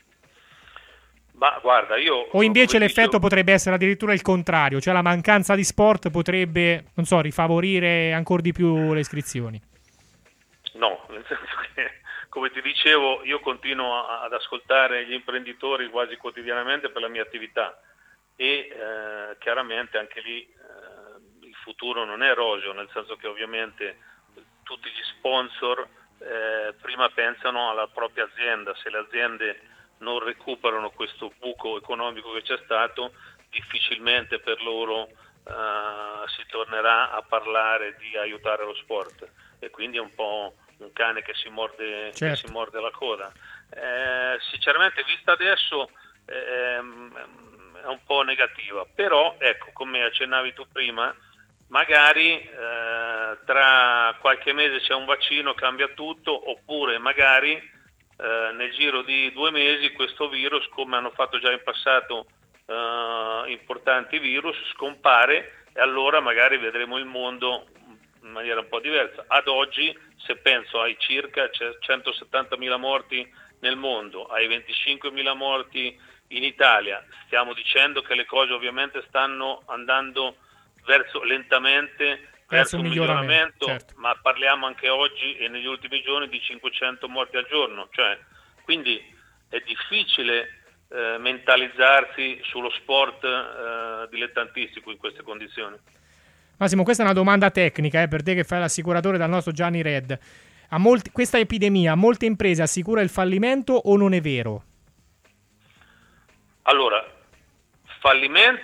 Ma guarda, o invece l'effetto potrebbe essere addirittura il contrario, cioè la mancanza di sport potrebbe, non so, rifavorire ancora di più le iscrizioni? No, nel senso che, come ti dicevo, io continuo ad ascoltare gli imprenditori quasi quotidianamente per la mia attività e chiaramente anche lì il futuro non è roseo, nel senso che ovviamente tutti gli sponsor prima pensano alla propria azienda. Se le aziende non recuperano questo buco economico che c'è stato, difficilmente per loro si tornerà a parlare di aiutare lo sport, e quindi è un po' un cane che si morde, certo, che si morde la coda. Sinceramente, vista adesso è un po' negativa, però ecco, come accennavi tu prima, magari tra qualche mese c'è un vaccino, cambia tutto, oppure magari nel giro di 2 mesi questo virus, come hanno fatto già in passato importanti virus, scompare, e allora magari vedremo il mondo in maniera un po' diversa. Ad oggi, se penso ai circa 170.000 morti nel mondo, ai 25.000 morti in Italia, stiamo dicendo che le cose ovviamente stanno andando lentamente verso un miglioramento, certo. Ma parliamo anche oggi e negli ultimi giorni di 500 morti al giorno, cioè, quindi è difficile mentalizzarsi sullo sport dilettantistico in queste condizioni. Massimo, questa è una domanda tecnica per te che fai l'assicuratore dal nostro Gianni Red. Questa epidemia a molte imprese assicura il fallimento o non è vero? Allora, fallimento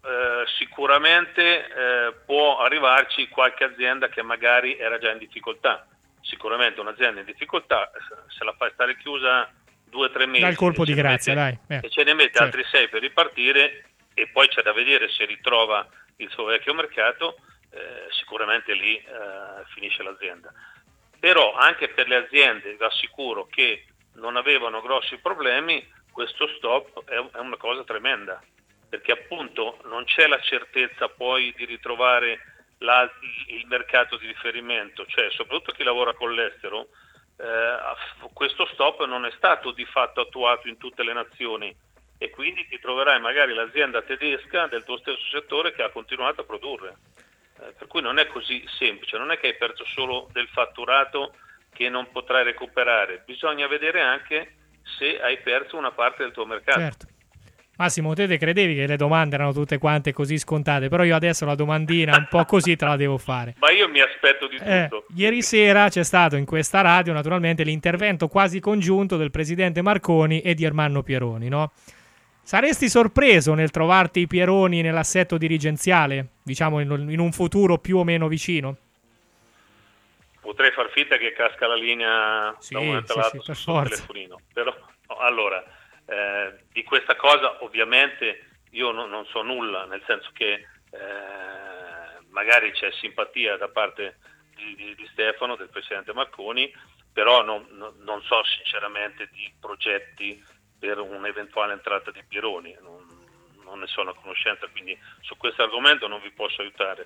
sicuramente può arrivarci qualche azienda che magari era già in difficoltà. Sicuramente un'azienda in difficoltà, se la fai stare chiusa 2 o 3 mesi, dal colpo di grazia, dai. E ce ne mette altri 6 per ripartire, e poi c'è da vedere se ritrova il suo vecchio mercato, sicuramente lì finisce l'azienda. Però anche per le aziende, vi assicuro, che non avevano grossi problemi, questo stop è una cosa tremenda, perché appunto non c'è la certezza poi di ritrovare il mercato di riferimento, cioè soprattutto chi lavora con l'estero. Questo stop non è stato di fatto attuato in tutte le nazioni, e quindi ti troverai magari l'azienda tedesca del tuo stesso settore che ha continuato a produrre, per cui non è così semplice, non è che hai perso solo del fatturato che non potrai recuperare, bisogna vedere anche se hai perso una parte del tuo mercato. Certo. Massimo, te credevi che le domande erano tutte quante così scontate, però io adesso la domandina un po' così te la devo fare. Ma io mi aspetto di tutto. Ieri sera c'è stato in questa radio naturalmente l'intervento quasi congiunto del presidente Marconi e di Ermanno Pieroni, no? Saresti sorpreso nel trovarti i Pieroni nell'assetto dirigenziale, diciamo in un futuro più o meno vicino? Potrei far finta che casca la linea da un momento all'altro sul telefonino, però no, allora di questa cosa ovviamente io non so nulla, nel senso che magari c'è simpatia da parte di Stefano, del presidente Marconi, però non so sinceramente di progetti per un'eventuale entrata di Pieroni, non ne sono a conoscenza, quindi su questo argomento non vi posso aiutare.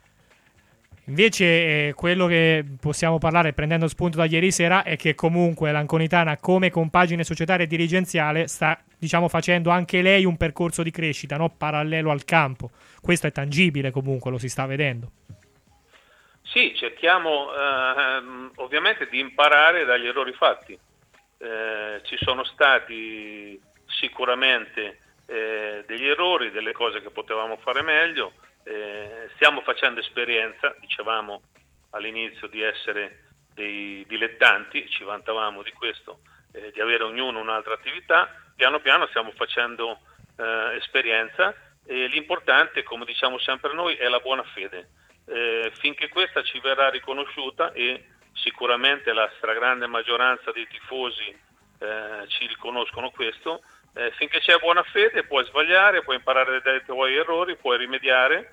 Invece quello che possiamo parlare, prendendo spunto da ieri sera, è che comunque l'Anconitana come compagine societaria e dirigenziale sta, diciamo, facendo anche lei un percorso di crescita, no? Parallelo al campo. Questo è tangibile, comunque lo si sta vedendo. Sì, cerchiamo ovviamente di imparare dagli errori fatti. Ci sono stati sicuramente degli errori, delle cose che potevamo fare meglio. Stiamo facendo esperienza, dicevamo all'inizio di essere dei dilettanti, ci vantavamo di questo, di avere ognuno un'altra attività. Piano piano stiamo facendo esperienza, e l'importante, come diciamo sempre noi, è la buona fede. Finché questa ci verrà riconosciuta, e sicuramente la stragrande maggioranza dei tifosi ci riconoscono questo, finché c'è buona fede puoi sbagliare, puoi imparare dai tuoi errori, puoi rimediare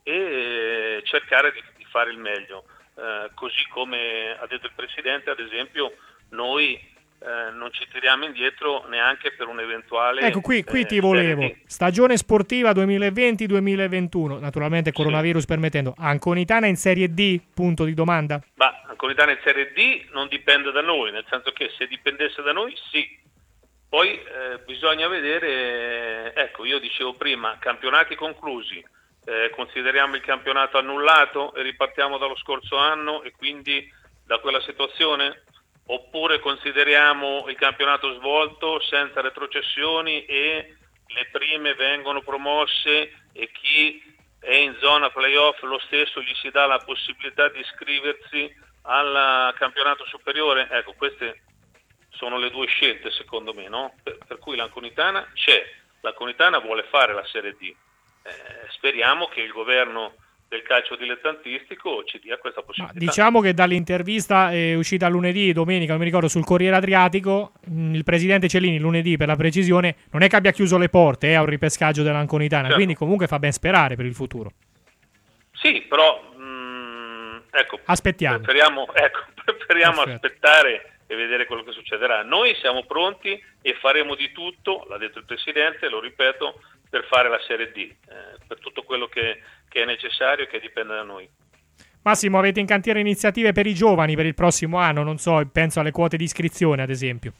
e cercare di fare il meglio. Così come ha detto il Presidente, ad esempio, noi non ci tiriamo indietro neanche per un eventuale... Ecco, qui ti volevo. Stagione sportiva 2020-2021, naturalmente coronavirus permettendo. Anconitana in Serie D, punto di domanda? Ma Anconitana in Serie D non dipende da noi, nel senso che se dipendesse da noi sì. Poi bisogna vedere, ecco, io dicevo prima, campionati conclusi, consideriamo il campionato annullato e ripartiamo dallo scorso anno e quindi da quella situazione, oppure consideriamo il campionato svolto senza retrocessioni e le prime vengono promosse e chi è in zona playoff lo stesso gli si dà la possibilità di iscriversi al campionato superiore. Ecco, queste sono le due scelte secondo me, no? Per cui l'Anconitana c'è, l'Anconitana vuole fare la Serie D, speriamo che il governo del calcio dilettantistico ci dia questa possibilità. Diciamo che dall'intervista uscita lunedì, domenica, non mi ricordo, sul Corriere Adriatico, il presidente Cellini lunedì, per la precisione, non è che abbia chiuso le porte a un ripescaggio dell'Anconitana, certo. Quindi comunque fa ben sperare per il futuro. Sì, però ecco, aspettiamo. Preferiamo aspettare e vedere quello che succederà. Noi siamo pronti e faremo di tutto, l'ha detto il Presidente, lo ripeto, per fare la Serie D, per tutto quello che è necessario e che dipende da noi. Massimo, avete in cantiere iniziative per i giovani per il prossimo anno? Non so, penso alle quote di iscrizione ad esempio.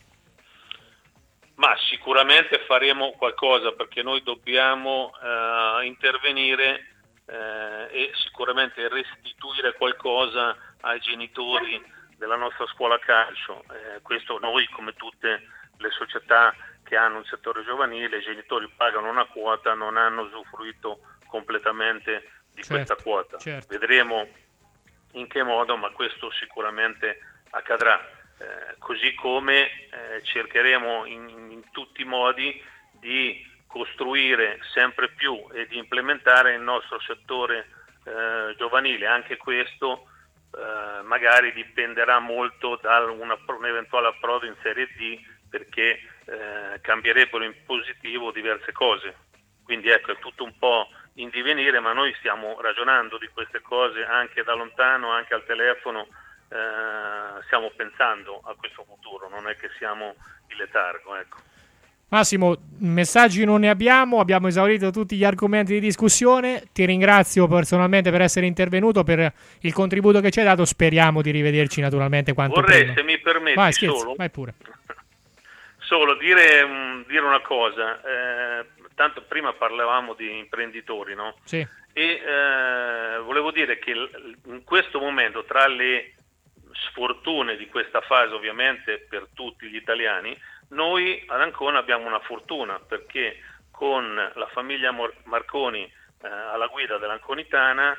Ma sicuramente faremo qualcosa, perché noi dobbiamo intervenire e sicuramente restituire qualcosa ai genitori della nostra scuola calcio. Questo noi, come tutte le società che hanno un settore giovanile, i genitori pagano una quota, non hanno usufruito completamente di questa quota. Certo. Vedremo in che modo, ma questo sicuramente accadrà. Così come cercheremo in tutti i modi di costruire sempre più e di implementare il nostro settore giovanile. Anche questo magari dipenderà molto da un eventuale approdo in Serie D, perché cambierebbero in positivo diverse cose. Quindi ecco, è tutto un po' in divenire, ma noi stiamo ragionando di queste cose anche da lontano, anche al telefono, stiamo pensando a questo futuro, non è che siamo in letargo, ecco. Massimo, messaggi non ne abbiamo esaurito tutti gli argomenti di discussione. Ti ringrazio personalmente per essere intervenuto, per il contributo che ci hai dato. Speriamo di rivederci naturalmente quanto Vorrei, prima. se mi permetti, vai, scherzo, vai pure. Solo dire una cosa. Tanto prima parlavamo di imprenditori, no? Sì. E volevo dire che in questo momento, tra le sfortune di questa fase, ovviamente per tutti gli italiani, noi ad Ancona abbiamo una fortuna, perché con la famiglia Marconi alla guida dell'Anconitana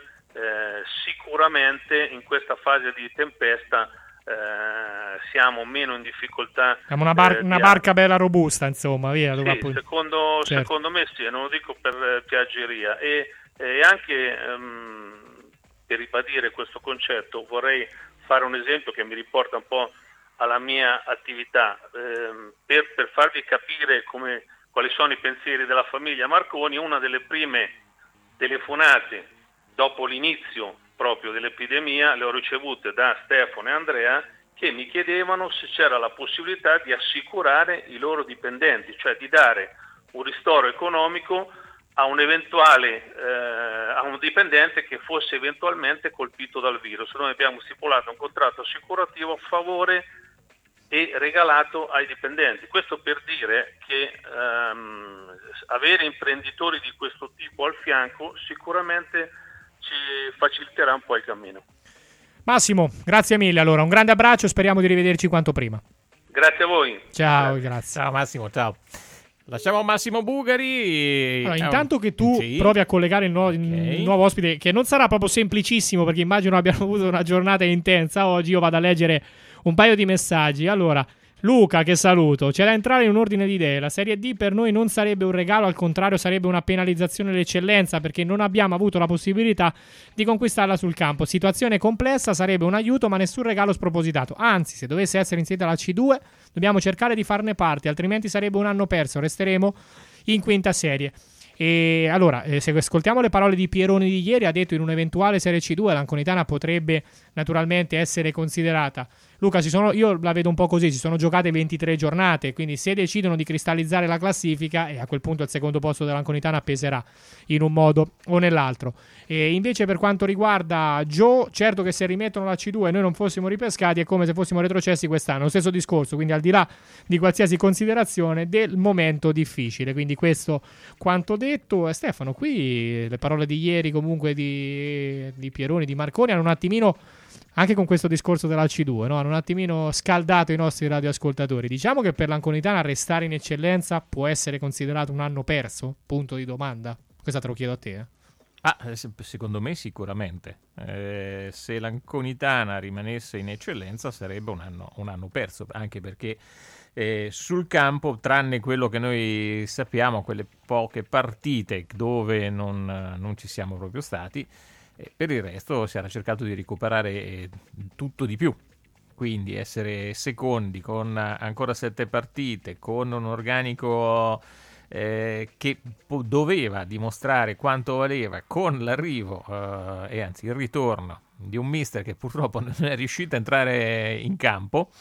sicuramente in questa fase di tempesta siamo meno in difficoltà. Siamo una barca bella robusta, insomma, via. Sì, secondo me sì, non lo dico per piaggeria. E anche per ribadire questo concetto vorrei fare un esempio che mi riporta un po' alla mia attività, per farvi capire quali sono i pensieri della famiglia Marconi. Una delle prime telefonate dopo l'inizio proprio dell'epidemia le ho ricevute da Stefano e Andrea, che mi chiedevano se c'era la possibilità di assicurare i loro dipendenti, cioè di dare un ristoro economico a un dipendente che fosse eventualmente colpito dal virus. Noi abbiamo stipulato un contratto assicurativo a favore e regalato ai dipendenti. Questo per dire che avere imprenditori di questo tipo al fianco sicuramente ci faciliterà un po' il cammino. Massimo, grazie mille. Allora, un grande abbraccio, speriamo di rivederci quanto prima. Grazie a voi. Ciao, grazie. Ciao Massimo, ciao. Lasciamo Massimo Bugari. Allora, intanto che tu provi a collegare il nuovo ospite, che non sarà proprio semplicissimo, perché immagino abbiamo avuto una giornata intensa oggi, io vado a leggere un paio di messaggi. Allora, Luca, che saluto, c'è da entrare in un ordine di idee. La Serie D per noi non sarebbe un regalo, al contrario sarebbe una penalizzazione dell'eccellenza, perché non abbiamo avuto la possibilità di conquistarla sul campo. Situazione complessa, sarebbe un aiuto ma nessun regalo spropositato. Anzi, se dovesse essere inserita la C2 dobbiamo cercare di farne parte, altrimenti sarebbe un anno perso, resteremo in quinta serie. E allora, se ascoltiamo le parole di Pieroni di ieri, ha detto in un'eventuale Serie C2 l'Anconitana potrebbe naturalmente essere considerata. Luca, io la vedo un po' così, si sono giocate 23 giornate, quindi se decidono di cristallizzare la classifica, e a quel punto il secondo posto dell'Anconitana peserà in un modo o nell'altro. E invece per quanto riguarda Joe, certo che se rimettono la C2 e noi non fossimo ripescati è come se fossimo retrocessi quest'anno, lo stesso discorso, quindi al di là di qualsiasi considerazione del momento difficile. Quindi questo quanto detto. Stefano, qui le parole di ieri comunque di Pieroni, di Marconi hanno un attimino, anche con questo discorso della C2, no? Hanno un attimino scaldato i nostri radioascoltatori. Diciamo che per l'Anconitana restare in eccellenza può essere considerato un anno perso? Punto di domanda. Questa te lo chiedo a te. Secondo me sicuramente. Se l'Anconitana rimanesse in eccellenza sarebbe un anno perso, anche perché sul campo, tranne quello che noi sappiamo, quelle poche partite dove non ci siamo proprio stati, per il resto si era cercato di recuperare tutto di più. Quindi essere secondi con ancora 7 partite, con un organico che doveva dimostrare quanto valeva, con l'arrivo e anzi il ritorno di un mister che purtroppo non è riuscito a entrare in campo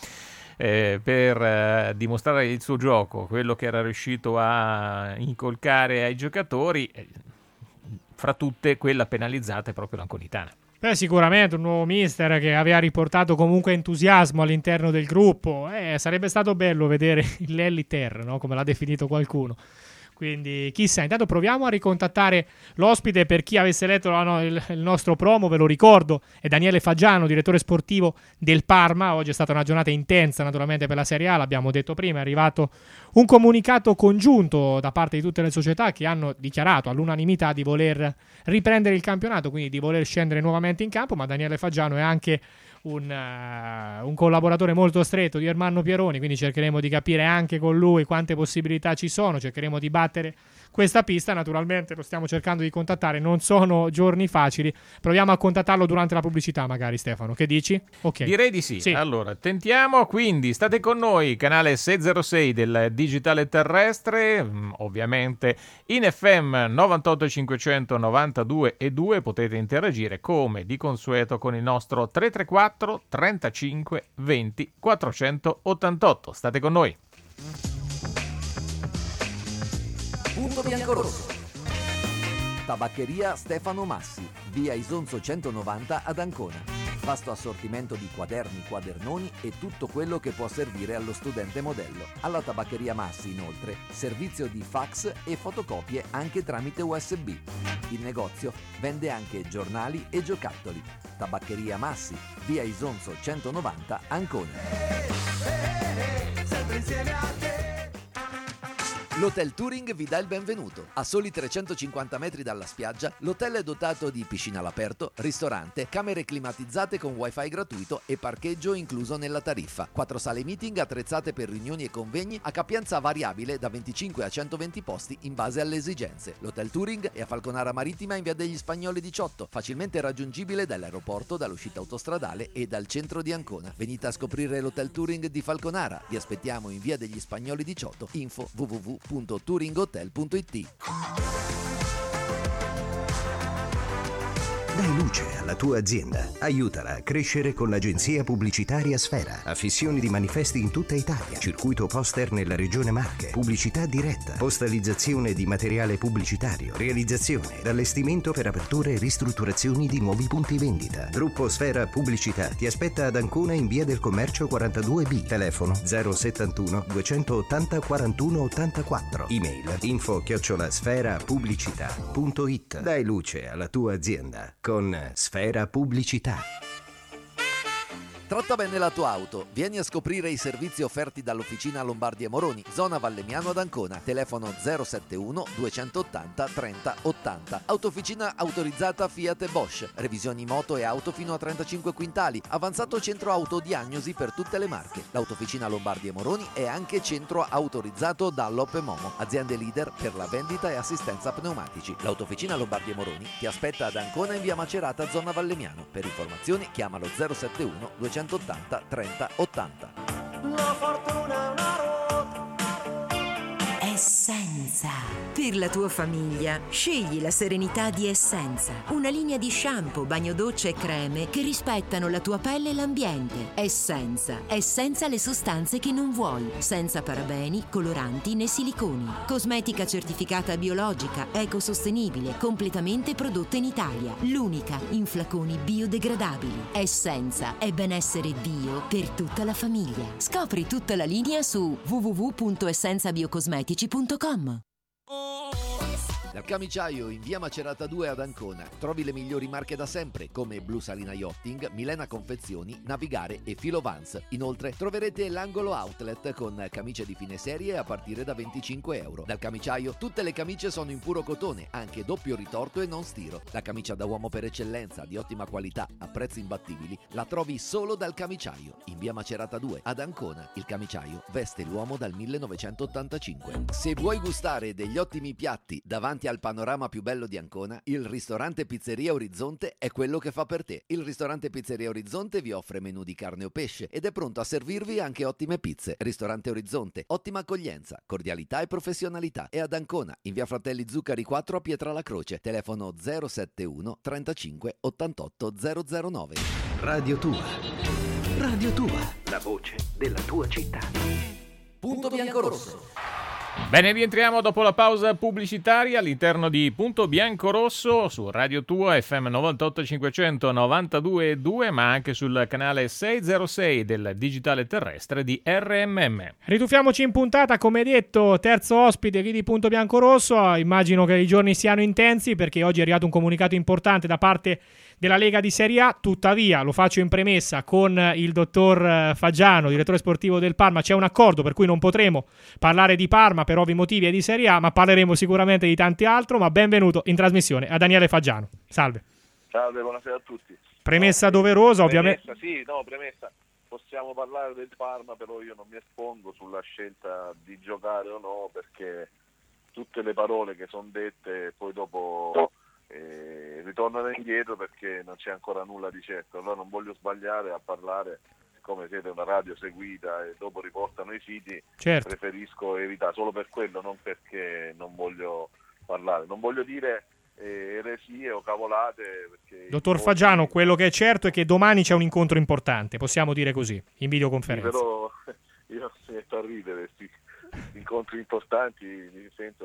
per dimostrare il suo gioco, quello che era riuscito a incolcare ai giocatori, fra tutte quella penalizzata è proprio l'Anconitana. Sicuramente un nuovo mister che aveva riportato comunque entusiasmo all'interno del gruppo. Sarebbe stato bello vedere il l'Eliter, no? Come l'ha definito qualcuno. Quindi chissà, intanto proviamo a ricontattare l'ospite. Per chi avesse letto il nostro promo, ve lo ricordo, è Daniele Faggiano, direttore sportivo del Parma. Oggi è stata una giornata intensa naturalmente per la Serie A, l'abbiamo detto prima, è arrivato un comunicato congiunto da parte di tutte le società che hanno dichiarato all'unanimità di voler riprendere il campionato, quindi di voler scendere nuovamente in campo, ma Daniele Faggiano è anche un collaboratore molto stretto di Ermanno Pieroni, quindi cercheremo di capire anche con lui quante possibilità ci sono, cercheremo di battere questa pista. Naturalmente lo stiamo cercando di contattare, non sono giorni facili, proviamo a contattarlo durante la pubblicità magari. Stefano, che dici? Ok. Direi di sì. Allora, tentiamo, quindi state con noi, canale 606 del digitale terrestre, ovviamente in FM 98.592.2, potete interagire come di consueto con il nostro 334 35 20 488. State con noi. Punto biancorosso. Tabaccheria Stefano Massi, via Isonzo 190 ad Ancona. Vasto assortimento di quaderni, quadernoni e tutto quello che può servire allo studente modello. Alla Tabaccheria Massi, inoltre, servizio di fax e fotocopie anche tramite USB. Il negozio vende anche giornali e giocattoli. Tabaccheria Massi, via Isonzo 190, Ancona. Sempre insieme a te. L'Hotel Touring vi dà il benvenuto. A soli 350 metri dalla spiaggia, l'hotel è dotato di piscina all'aperto, ristorante, camere climatizzate con wifi gratuito e parcheggio incluso nella tariffa. 4 sale meeting attrezzate per riunioni e convegni a capienza variabile da 25 a 120 posti in base alle esigenze. L'Hotel Touring è a Falconara Marittima in via degli Spagnoli 18, facilmente raggiungibile dall'aeroporto, dall'uscita autostradale e dal centro di Ancona. Venite a scoprire l'Hotel Touring di Falconara. Vi aspettiamo in via degli Spagnoli 18. Info www.touringhotel.it. Dai luce alla tua azienda. Aiutala a crescere con l'agenzia pubblicitaria Sfera. Affissioni di manifesti in tutta Italia. Circuito poster nella regione Marche. Pubblicità diretta. Postalizzazione di materiale pubblicitario. Realizzazione, allestimento per aperture e ristrutturazioni di nuovi punti vendita. Gruppo Sfera Pubblicità ti aspetta ad Ancona in via del Commercio 42B. Telefono 071 280 41 84. Email info@sferapubblicità.it. Dai luce alla tua azienda con Sfera Pubblicità. Tratta bene la tua auto. Vieni a scoprire i servizi offerti dall'Officina Lombardi e Moroni, zona Vallemmiano ad Ancona. Telefono 071 280 30 80. Autofficina autorizzata Fiat e Bosch. Revisioni moto e auto fino a 35 quintali. Avanzato centro autodiagnosi per tutte le marche. L'Autofficina Lombardi e Moroni è anche centro autorizzato Dunlop e Momo, aziende leader per la vendita e assistenza pneumatici. L'Autofficina Lombardi e Moroni ti aspetta ad Ancona in via Macerata, zona Vallemmiano. Per informazioni chiamalo 071 280 30 80. La fortuna è una ruota. Essenza. Per la tua famiglia, scegli la serenità di Essenza. Una linea di shampoo, bagno doccia e creme che rispettano la tua pelle e l'ambiente. Essenza. Essenza le sostanze che non vuoi. Senza parabeni, coloranti né siliconi. Cosmetica certificata biologica, ecosostenibile, completamente prodotta in Italia. L'unica in flaconi biodegradabili. Essenza è benessere bio per tutta la famiglia. Scopri tutta la linea su www.essenzabiocosmetici.com. Dal camiciaio in via Macerata 2 ad Ancona trovi le migliori marche da sempre come Blu Salina Yachting, Milena Confezioni, Navigare e Filo Vans. Inoltre troverete l'angolo outlet con camicie di fine serie a partire da €25. Dal camiciaio tutte le camicie sono in puro cotone, anche doppio ritorto e non stiro. La camicia da uomo per eccellenza, di ottima qualità, a prezzi imbattibili, la trovi solo dal camiciaio in via Macerata 2 ad Ancona. Il camiciaio veste l'uomo dal 1985. Se vuoi gustare degli ottimi piatti davanti al panorama più bello di Ancona, il ristorante Pizzeria Orizzonte è quello che fa per te. Il ristorante Pizzeria Orizzonte vi offre menù di carne o pesce ed è pronto a servirvi anche ottime pizze. Ristorante Orizzonte, ottima accoglienza, cordialità e professionalità. È ad Ancona, in via Fratelli Zuccari 4 a Pietralacroce. Telefono 071 35 88 009. Radio Tua. Radio Tua. La voce della tua città. Punto biancorosso. Bene, rientriamo dopo la pausa pubblicitaria all'interno di Punto Biancorosso su Radio Tua FM 98.592.2, ma anche sul canale 606 del digitale terrestre di RMM. Rituffiamoci in puntata, come detto, terzo ospite qui di Punto Biancorosso. Immagino che i giorni siano intensi perché oggi è arrivato un comunicato importante da parte della Lega di Serie A. Tuttavia, lo faccio in premessa, con il dottor Faggiano, direttore sportivo del Parma, c'è un accordo per cui non potremo parlare di Parma per ovvi motivi e di Serie A, ma parleremo sicuramente di tanti altro. Ma benvenuto in trasmissione a Daniele Faggiano. Salve. Salve, buonasera a tutti. Premessa doverosa, ovviamente. Premessa. Possiamo parlare del Parma, però io non mi espongo sulla scelta di giocare o no, perché tutte le parole che sono dette poi dopo ritornano indietro perché non c'è ancora nulla di certo. Allora non voglio sbagliare a parlare, siccome siete una radio seguita e dopo riportano i siti, certo. Preferisco evitare, solo per quello, non perché non voglio parlare, non voglio dire eresie o cavolate. Perché Dottor Fagiano, quello che è certo è che domani c'è un incontro importante, possiamo dire così, in videoconferenza. Sì, però io mi metto a ridere, questi incontri importanti mi sento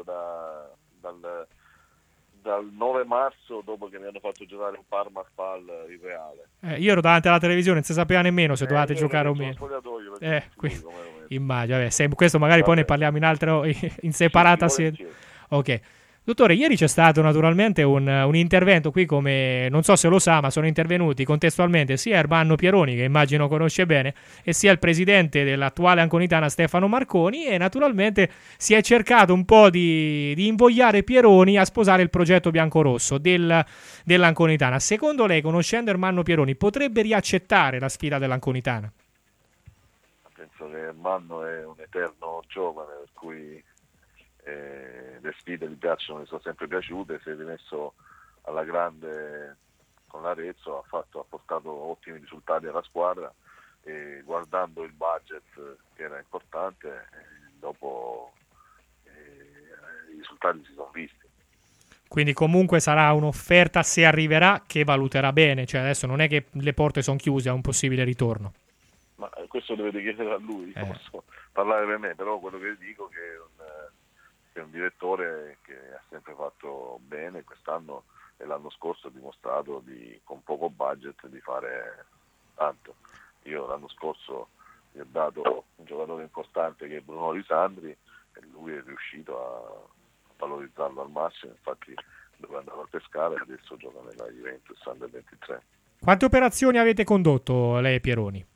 dal 9 marzo, dopo che mi hanno fatto giocare un Parma-Spal in Reale. Io ero davanti alla televisione, non si sapeva nemmeno se dovevate giocare o meno. Immagino, questo magari poi ne parliamo in separata sede. Ok. Dottore, ieri c'è stato naturalmente un intervento qui, come non so se lo sa, ma sono intervenuti contestualmente sia Ermanno Pieroni, che immagino conosce bene, e sia il presidente dell'attuale Anconitana Stefano Marconi, e naturalmente si è cercato un po' di invogliare Pieroni a sposare il progetto biancorosso dell'Anconitana. Secondo lei, conoscendo Ermanno Pieroni, potrebbe riaccettare la sfida dell'Anconitana? Penso che Ermanno è un eterno giovane, per cui le sfide gli piacciono, mi sono sempre piaciute, si è rimesso alla grande con l'Arezzo, ha portato ottimi risultati alla squadra, e guardando il budget che era importante, dopo i risultati si sono visti. Quindi comunque sarà un'offerta, se arriverà, che valuterà bene, cioè adesso non è che le porte sono chiuse a un possibile ritorno. Ma questo dovete chiedere a lui, io posso parlare per me, però quello che dico è che è un direttore che ha sempre fatto bene, quest'anno e l'anno scorso ha dimostrato con poco budget di fare tanto. Io l'anno scorso gli ho dato un giocatore importante che è Bruno Lisandri, e lui è riuscito a valorizzarlo al massimo, infatti dove andava a pescare adesso gioca nella Juventus Under 23. Quante operazioni avete condotto lei e Pieroni?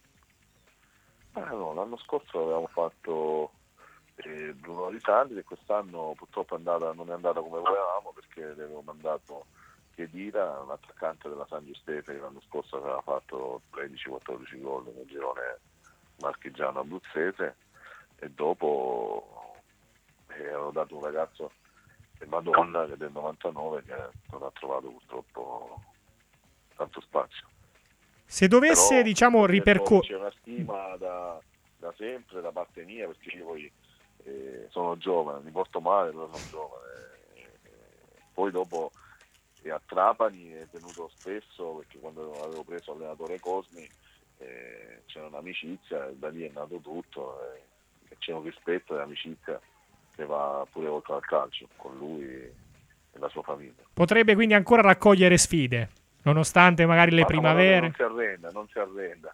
No, l'anno scorso avevamo fatto Bruno Lisandri, e quest'anno purtroppo non è andata come volevamo, perché le avevo mandato Chiedira, un attaccante della San Giuseppe, che l'anno scorso aveva fatto 13-14 gol nel girone marchigiano abruzzese, e dopo avevo dato un ragazzo del Madonna, che è del 99, che non ha trovato purtroppo tanto spazio. Se dovesse, ripercorrere... C'è una stima da sempre da parte mia, perché io poi sono giovane, mi porto male, però sono giovane. Poi dopo a Trapani è venuto spesso, perché quando avevo preso allenatore Cosmi c'era un'amicizia, e da lì è nato tutto, e c'è un rispetto e amicizia che va pure oltre al calcio, con lui e la sua famiglia. Potrebbe quindi ancora raccogliere sfide, nonostante magari le primavere. Non si arrenda.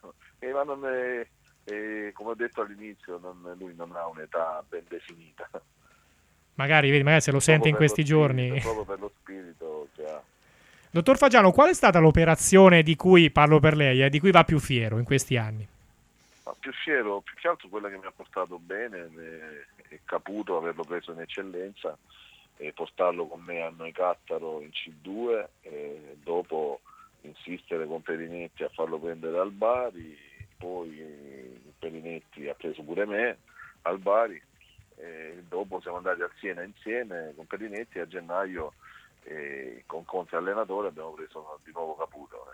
Come ho detto all'inizio, lui non ha un'età ben definita. Magari se lo sente in questi giorni. Proprio per lo spirito che ha. Dottor Fagiano, qual è stata l'operazione di cui, parlo per lei, di cui va più fiero in questi anni? Più fiero, più che altro quella che mi ha portato bene, è Caputo, averlo preso in eccellenza e portarlo con me a Noicattaro in C2, e dopo insistere con Perinetti a farlo prendere al Bari. Poi Perinetti ha preso pure me al Bari, e dopo siamo andati al Siena insieme con Perinetti, e a gennaio con Conte allenatore abbiamo preso di nuovo Caputo.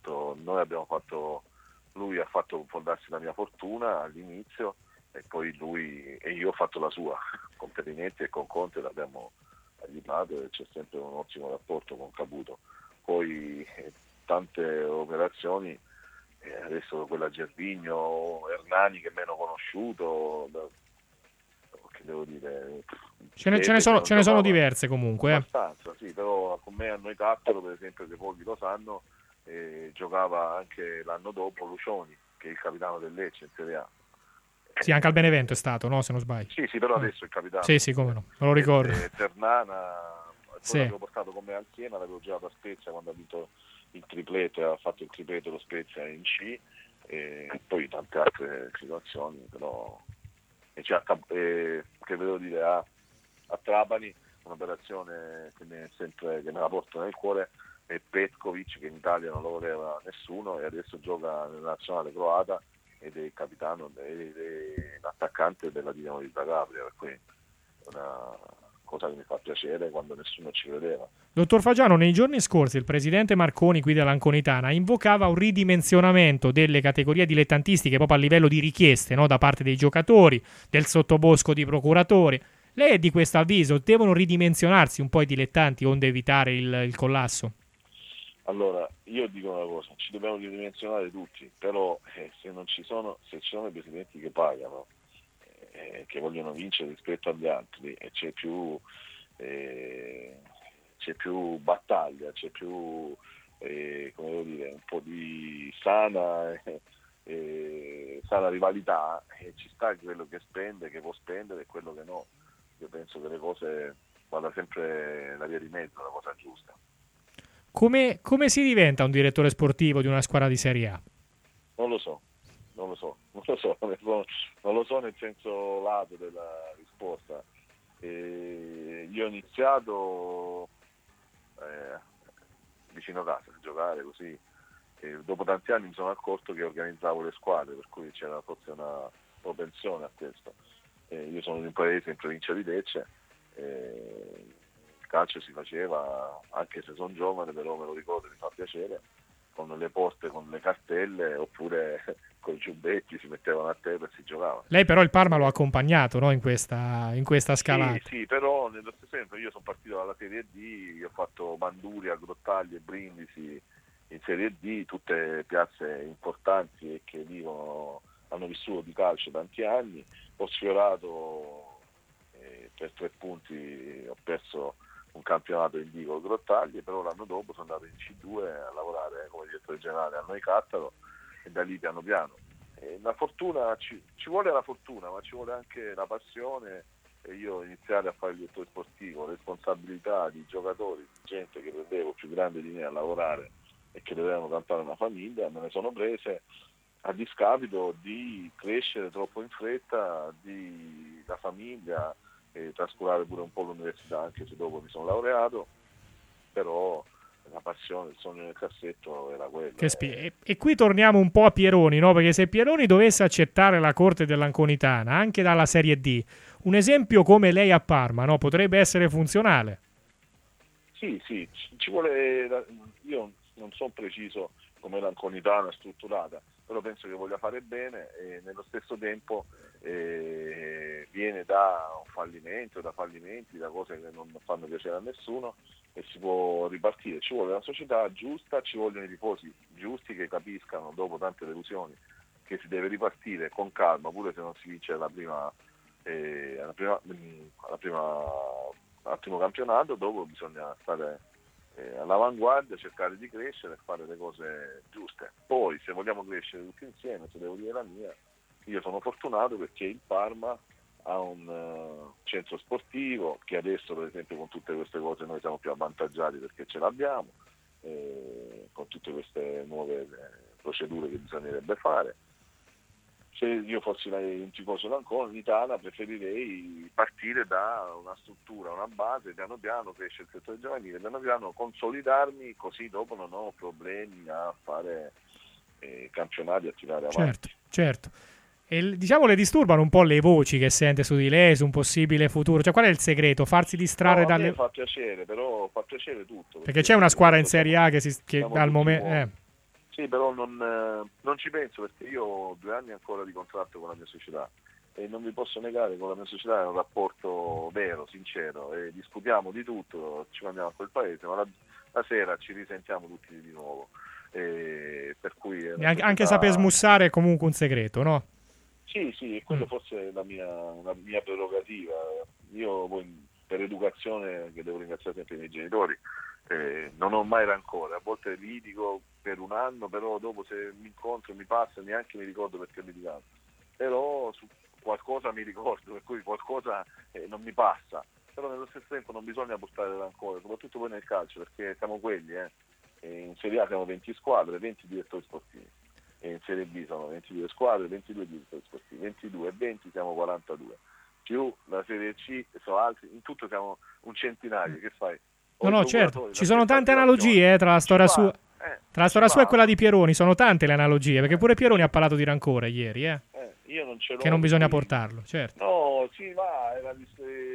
Lui ha fatto fondarsi la mia fortuna all'inizio, e poi lui e io ho fatto la sua. Con Perinetti e con Conte l'abbiamo aiutato, e c'è sempre un ottimo rapporto con Caputo. Poi tante operazioni, adesso quella Gervigno, Hernani, che è meno conosciuto, che devo dire, ce ne sono diverse comunque. Abbastanza, sì, però con me a Noicattaro, per esempio, che pochi lo sanno, giocava anche l'anno dopo Lucioni, che è il capitano del Lecce in Serie A. Sì, anche al Benevento è stato, no? Se non sbaglio. Sì, però adesso è il capitano. Sì, come no, me lo ricordo. Ternana, poi l'avevo portato con me al Siena, l'avevo giocato a Spezia quando ha vinto il triplete, ha fatto il triplete lo Spezia in C, e poi tante altre situazioni, però che devo dire, a Trapani un'operazione che me la porto nel cuore è Petkovic, che in Italia non lo voleva nessuno e adesso gioca nella nazionale croata ed è il capitano, è l'attaccante della Dinamo di Zagabria, per cui cosa che mi fa piacere quando nessuno ci credeva. Dottor Fagiano, nei giorni scorsi il presidente Marconi qui dell'Anconitana invocava un ridimensionamento delle categorie dilettantistiche proprio a livello di richieste, no? Da parte dei giocatori, del sottobosco di procuratori. Lei è di questo avviso? Devono ridimensionarsi un po' i dilettanti onde evitare il collasso? Allora, io dico una cosa, ci dobbiamo ridimensionare tutti, però se ci sono i presidenti che pagano, che vogliono vincere rispetto agli altri, e c'è più battaglia, c'è più come devo dire, un po' di sana rivalità, e ci sta quello che spende, che può spendere, e quello che no. Io penso che le cose vada sempre la via di mezzo, la cosa giusta. Come si diventa un direttore sportivo di una squadra di Serie A? Non lo so nel senso lato della risposta. Io ho iniziato vicino a casa a giocare così, e dopo tanti anni mi sono accorto che organizzavo le squadre, per cui c'era forse una propensione a questo. Io sono di un paese in provincia di Lecce, il calcio si faceva, anche se sono giovane, però me lo ricordo, mi fa piacere, con le porte, con le cartelle, oppure con i giubbetti si mettevano a terra e si giocava. Lei però il Parma lo ha accompagnato, no? in questa scalata. Sì, però nello stesso tempo io sono partito dalla Serie D, io ho fatto Manduria, Grottaglie, Brindisi in Serie D, tutte piazze importanti e che hanno vissuto di calcio tanti anni. Ho sfiorato per 3 punti, ho perso un campionato in D con Grottaglie, però l'anno dopo sono andato in C2 a lavorare come direttore generale a Noi Cattaro, e da lì piano piano. La fortuna, ci vuole la fortuna, ma ci vuole anche la passione, e io iniziare a fare il direttore sportivo, responsabilità di giocatori, gente che vedevo più grande di me a lavorare e che dovevano cantare una famiglia, me ne sono prese a discapito di crescere troppo in fretta, la famiglia, e trascurare pure un po' l'università, anche se dopo mi sono laureato, però la passione, il sogno nel cassetto era quello. E qui torniamo un po' a Pieroni, no? Perché se Pieroni dovesse accettare la corte dell'Anconitana, anche dalla Serie D, un esempio come lei a Parma, no? Potrebbe essere funzionale. Sì, ci vuole. Io non sono preciso come l'Anconitana è strutturata, però penso che voglia fare bene, e nello stesso tempo viene da un fallimento, da fallimenti, da cose che non fanno piacere a nessuno, e si può ripartire. Ci vuole una società giusta, ci vogliono i tifosi giusti che capiscano dopo tante delusioni che si deve ripartire con calma, pure se non si vince al primo campionato. Dopo bisogna stare all'avanguardia, cercare di crescere e fare le cose giuste. Poi se vogliamo crescere tutti insieme, se devo dire la mia, io sono fortunato perché il Parma ha un centro sportivo che adesso, per esempio, con tutte queste cose noi siamo più avvantaggiati perché ce l'abbiamo, con tutte queste nuove procedure che bisognerebbe fare. Se io fossi un tifoso dell'Anconitana preferirei partire da una struttura, una base, piano piano crescere il settore giovanile, piano piano consolidarmi, così dopo non ho problemi a fare campionati, a tirare avanti. Certo. E le disturbano un po' le voci che sente su di lei, su un possibile futuro. Cioè, qual è il segreto? Farsi distrarre a dalle... me fa piacere, però fa piacere tutto. Perché c'è una squadra in Serie A che al momento... Sì, però non ci penso, perché io ho 2 anni ancora di contratto con la mia società e non vi posso negare che con la mia società è un rapporto vero, sincero, e discutiamo di tutto, ci mandiamo a quel paese, ma la sera ci risentiamo tutti di nuovo. Per cui anche saper smussare è comunque un segreto, no? Sì, quello forse è una mia prerogativa. Io poi, per educazione, che devo ringraziare sempre i miei genitori, non ho mai rancore, a volte litigo per un anno, però dopo se mi incontro mi passa, neanche mi ricordo perché ho litigato, però su qualcosa mi ricordo, per cui qualcosa non mi passa, però nello stesso tempo non bisogna portare rancore, soprattutto poi nel calcio, perché siamo quelli, in Serie A siamo 20 squadre, 20 direttori sportivi, e in Serie B sono 22 squadre, 22 direttori sportivi, 22 e 20 siamo 42, più la Serie C sono altri, in tutto siamo un centinaio, che fai? No, certo, ci sono tante analogie tra la storia sua. Tra la storia sua e quella di Pieroni sono tante le analogie, perché pure Pieroni ha parlato di rancore ieri, io non ce l'ho, che non bisogna portarlo, certo. No, sì, ma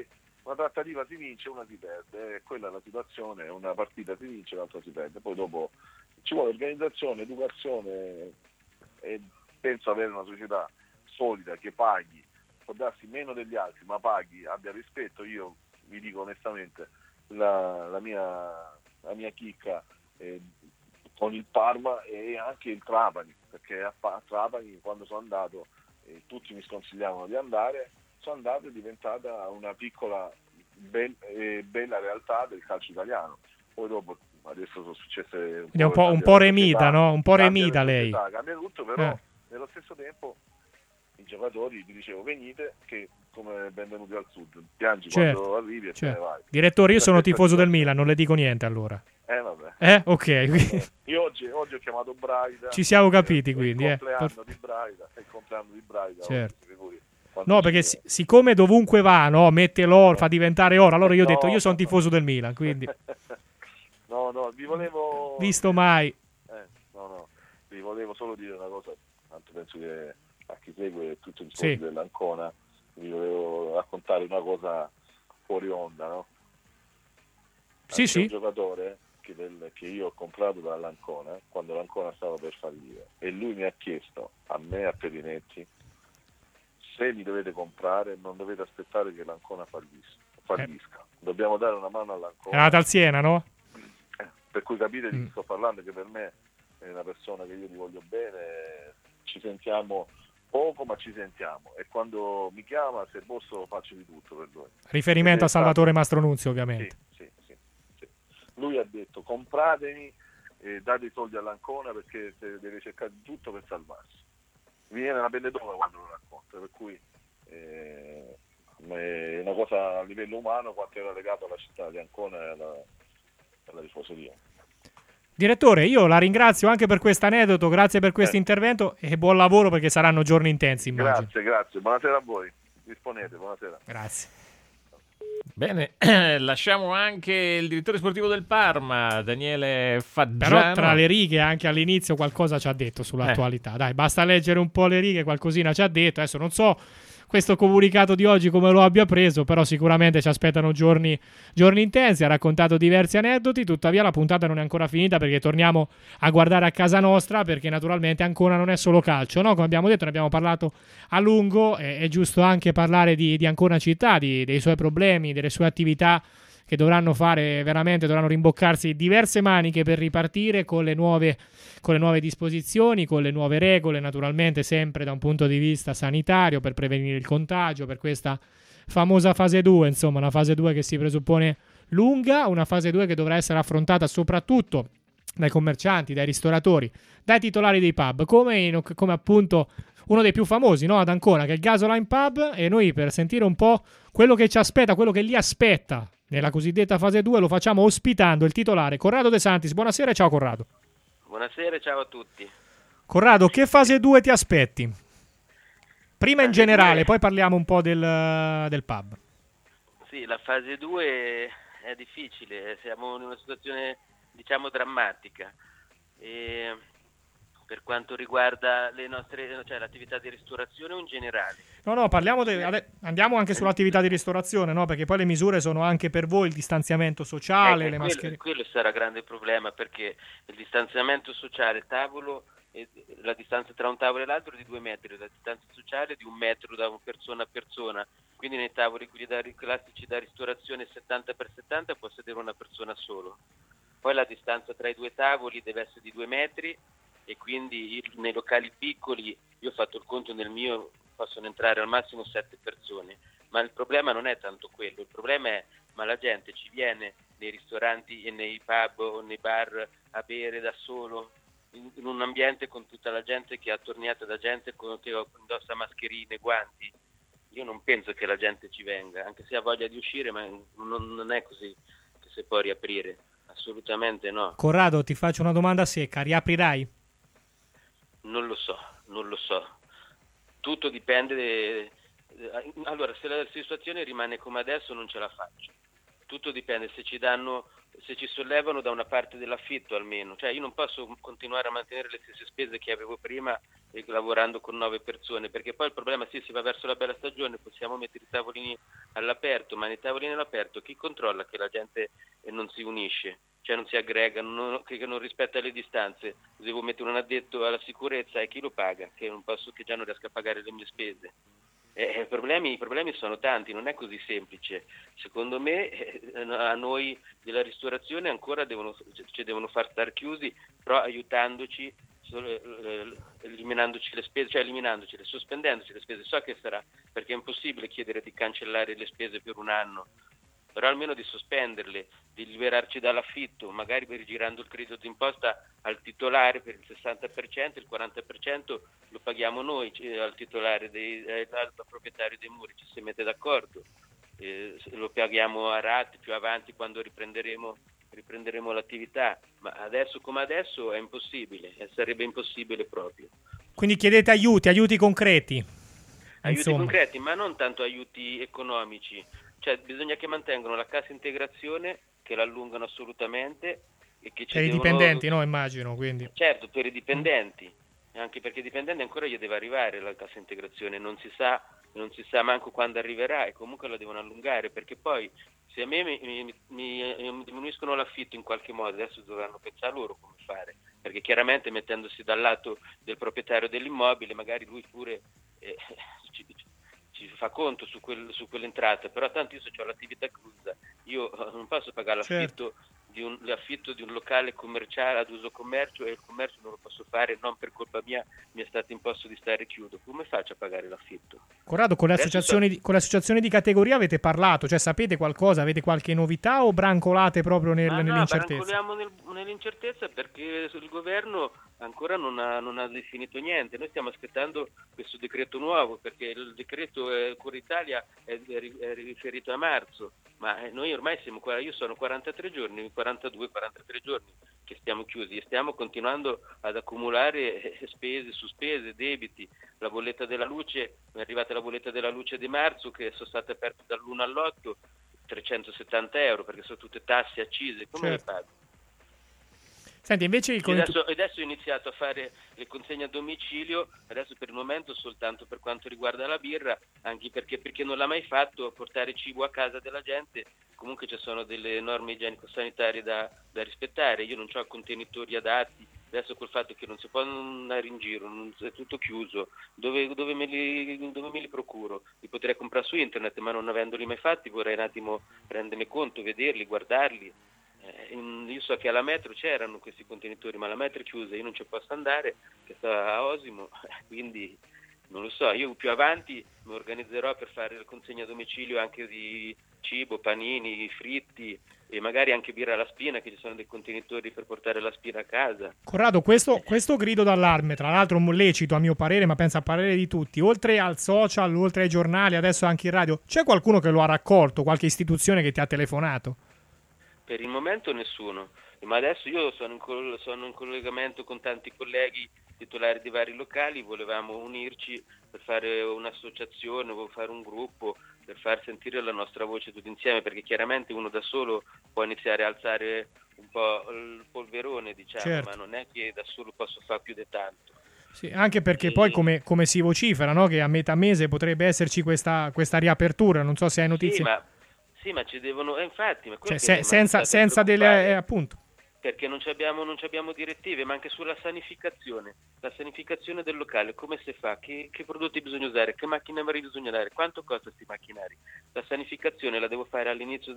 una trattativa si vince, una si perde, quella è la situazione, una partita si vince, l'altra si perde, poi dopo ci vuole organizzazione, educazione, e penso avere una società solida che paghi, può darsi meno degli altri, ma paghi, abbia rispetto. Io vi dico onestamente, la mia chicca con il Parma e anche il Trapani, perché a Trapani quando sono andato tutti mi sconsigliavano di andare, sono andato, è diventata una piccola bella realtà del calcio italiano. Poi dopo adesso sono successe un po' remita, no? Un po' remita lei. Cambia tutto, però nello stesso tempo i giocatori, vi dicevo, venite che come benvenuti al sud, piangi quando arrivi e te ne vai. Direttore, io sono tifoso del Milan, non le dico niente allora. Vabbè. Ok. Io oggi ho chiamato Braida. Ci siamo capiti, quindi. Il compleanno di Braida. Certo. No, perché siccome dovunque va, no, mette l'oro, fa diventare oro, allora io ho detto, io sono tifoso del Milan, quindi... No, vi volevo... Visto mai. Vi volevo solo dire una cosa, tanto penso che a chi segue tutto il discorso dell'Ancona, vi volevo raccontare una cosa fuori onda, no? C'è un giocatore che io ho comprato dall'Ancona quando l'Ancona stava per fallire, e lui mi ha chiesto, a me e a Perinetti, se mi dovete comprare non dovete aspettare che l'Ancona fallisca. Dobbiamo dare una mano all'Ancona. È nata al Siena, no? Per cui capite di chi sto parlando, che per me è una persona che io gli voglio bene, ci sentiamo poco ma ci sentiamo, e quando mi chiama, se posso, faccio di tutto per lui. Riferimento a Salvatore Mastronunzio, ovviamente. Sì. Lui ha detto compratemi, date i soldi all'Ancona perché deve cercare di tutto per salvarsi. Mi viene una pelle d'oca quando lo racconta, per cui è una cosa a livello umano quanto era legato alla città di Ancona e alla tifoseria. Direttore, io la ringrazio anche per questo aneddoto, grazie per questo intervento e buon lavoro, perché saranno giorni intensi, immagino. Grazie, buonasera a voi, disponete, buonasera. Grazie. Bene, lasciamo anche il direttore sportivo del Parma, Daniele Faggiano. Però tra le righe anche all'inizio qualcosa ci ha detto sull'attualità. Dai, basta leggere un po' le righe, qualcosina ci ha detto. Adesso non so questo comunicato di oggi come lo abbia preso, però sicuramente ci aspettano giorni intensi. Ha raccontato diversi aneddoti, tuttavia la puntata non è ancora finita, perché torniamo a guardare a casa nostra, perché naturalmente Ancona non è solo calcio, no? Come abbiamo detto, ne abbiamo parlato a lungo, è giusto anche parlare di Ancona città, dei suoi problemi, delle sue attività che dovranno rimboccarsi diverse maniche per ripartire con le nuove disposizioni, con le nuove regole, naturalmente sempre da un punto di vista sanitario, per prevenire il contagio, per questa famosa fase 2, insomma una fase 2 che si presuppone lunga, una fase 2 che dovrà essere affrontata soprattutto dai commercianti, dai ristoratori, dai titolari dei pub, come appunto uno dei più famosi, no, ad Ancona, che è il Gasoline Pub. E noi, per sentire un po' quello che ci aspetta, quello che li aspetta nella cosiddetta fase 2, lo facciamo ospitando il titolare Corrado De Santis. Buonasera e ciao Corrado. Buonasera e ciao a tutti. Corrado, che fase 2 ti aspetti? Prima in generale, poi parliamo un po' del pub. Sì, la fase 2 è difficile, siamo in una situazione diciamo drammatica. Per quanto riguarda l'attività di ristorazione o in generale? No, andiamo anche sull'attività di ristorazione, no? Perché poi le misure sono anche per voi il distanziamento sociale, le mascherine. Quello sarà grande problema, perché il distanziamento sociale, il tavolo, la distanza tra un tavolo e l'altro è di 2 metri, la distanza sociale è di 1 metro da persona a persona, quindi nei tavoli classici da ristorazione 70x70 può sedere una persona solo. Poi la distanza tra i 2 tavoli deve essere di 2 metri, e quindi nei locali piccoli, io ho fatto il conto nel mio, possono entrare al massimo 7 persone, ma il problema non è tanto quello, il problema è ma la gente ci viene nei ristoranti e nei pub o nei bar a bere da solo in un ambiente con tutta la gente che è attorniata da gente che indossa mascherine, guanti. Io non penso che la gente ci venga, anche se ha voglia di uscire, ma non è così che si può riaprire, assolutamente no. Corrado, ti faccio una domanda secca, riaprirai? Non lo so. Tutto dipende. Allora, se la situazione rimane come adesso non ce la faccio. tutto dipende se ci sollevano da una parte dell'affitto almeno, cioè io non posso continuare a mantenere le stesse spese che avevo prima lavorando con 9 persone, perché poi il problema si va verso la bella stagione, possiamo mettere i tavolini all'aperto, ma nei tavolini all'aperto chi controlla che la gente non si unisce, cioè non si aggrega, che non rispetta le distanze? Devo mettere un addetto alla sicurezza e chi lo paga? Che già non riesco a pagare le mie spese. I problemi sono tanti, non è così semplice. Secondo me a noi della ristorazione ancora ci devono far star chiusi, però aiutandoci, eliminandoci le spese, cioè sospendendoci le spese. So che sarà, perché è impossibile chiedere di cancellare le spese per un anno, però almeno di sospenderle, di liberarci dall'affitto, magari rigirando il credito d'imposta al titolare per il 60%, il 40% lo paghiamo noi al titolare, al proprietario dei muri, ci si mette d'accordo, lo paghiamo a rate più avanti quando riprenderemo l'attività, ma adesso come adesso è impossibile, sarebbe impossibile proprio. Quindi chiedete aiuti concreti. Aiuti concreti, ma non tanto aiuti economici. Cioè bisogna che mantengano la cassa integrazione, che la allungano assolutamente. E che per i dipendenti, no? Immagino, quindi. Certo, per i dipendenti, anche perché i dipendenti ancora gli deve arrivare la cassa integrazione, non si sa manco quando arriverà e comunque la devono allungare, perché poi se a me mi diminuiscono l'affitto in qualche modo, adesso dovranno pensare loro come fare, perché chiaramente mettendosi dal lato del proprietario dell'immobile, magari lui pure ci fa conto su quell'entrata, però tanto io se ho l'attività chiusa, io non posso pagare l'affitto di un locale commerciale ad uso commercio, e il commercio non lo posso fare, non per colpa mia mi è stato imposto di stare chiuso. Come faccio a pagare l'affitto? Corrado, con le associazioni di categoria avete parlato, cioè sapete qualcosa, avete qualche novità o brancolate proprio nell'incertezza? Brancoliamo nell'incertezza perché il governo ancora non ha definito niente. Noi stiamo aspettando questo decreto nuovo, perché il decreto Cura Italia è riferito a marzo, ma noi ormai io sono 43 giorni che stiamo chiusi e stiamo continuando ad accumulare spese su spese, debiti. La bolletta della luce, è arrivata la bolletta della luce di marzo, che sono state aperte dall'1 all'8, 370 euro, perché sono tutte tasse, accise, come le pago? Senti, invece adesso ho iniziato a fare le consegne a domicilio, adesso per il momento soltanto per quanto riguarda la birra, anche perché non l'ha mai fatto, portare cibo a casa della gente, comunque ci sono delle norme igienico-sanitarie da rispettare, io non ho contenitori adatti, adesso col fatto che non si può andare in giro, è tutto chiuso, dove me li procuro? Li potrei comprare su internet, ma non avendoli mai fatti vorrei un attimo rendermi conto, vederli, guardarli. Io so che alla Metro c'erano questi contenitori, ma la Metro è chiusa, io non ci posso andare, che sta a Osimo, quindi non lo so, io più avanti mi organizzerò per fare la consegna a domicilio anche di cibo, panini, fritti e magari anche birra alla spina, che ci sono dei contenitori per portare la spina a casa. Corrado, questo grido d'allarme, tra l'altro lecito a mio parere, ma penso a parere di tutti, oltre al social, oltre ai giornali, adesso anche in radio, c'è qualcuno che lo ha raccolto, qualche istituzione che ti ha telefonato? Per il momento nessuno, ma adesso io sono in collegamento con tanti colleghi titolari di vari locali, volevamo unirci per fare un'associazione o fare un gruppo per far sentire la nostra voce tutti insieme, perché chiaramente uno da solo può iniziare a alzare un po' il polverone, diciamo, certo. Ma non è che da solo posso fare più di tanto. Sì, anche perché poi come si vocifera, no? Che a metà mese potrebbe esserci questa riapertura, non so se hai notizie. Sì, ma ci devono, infatti, ma senza delle appunto. Perché non abbiamo direttive, ma anche sulla sanificazione. La sanificazione del locale, come si fa? Che prodotti bisogna usare? Che macchinari bisogna usare? Quanto costa questi macchinari? La sanificazione la devo fare all'inizio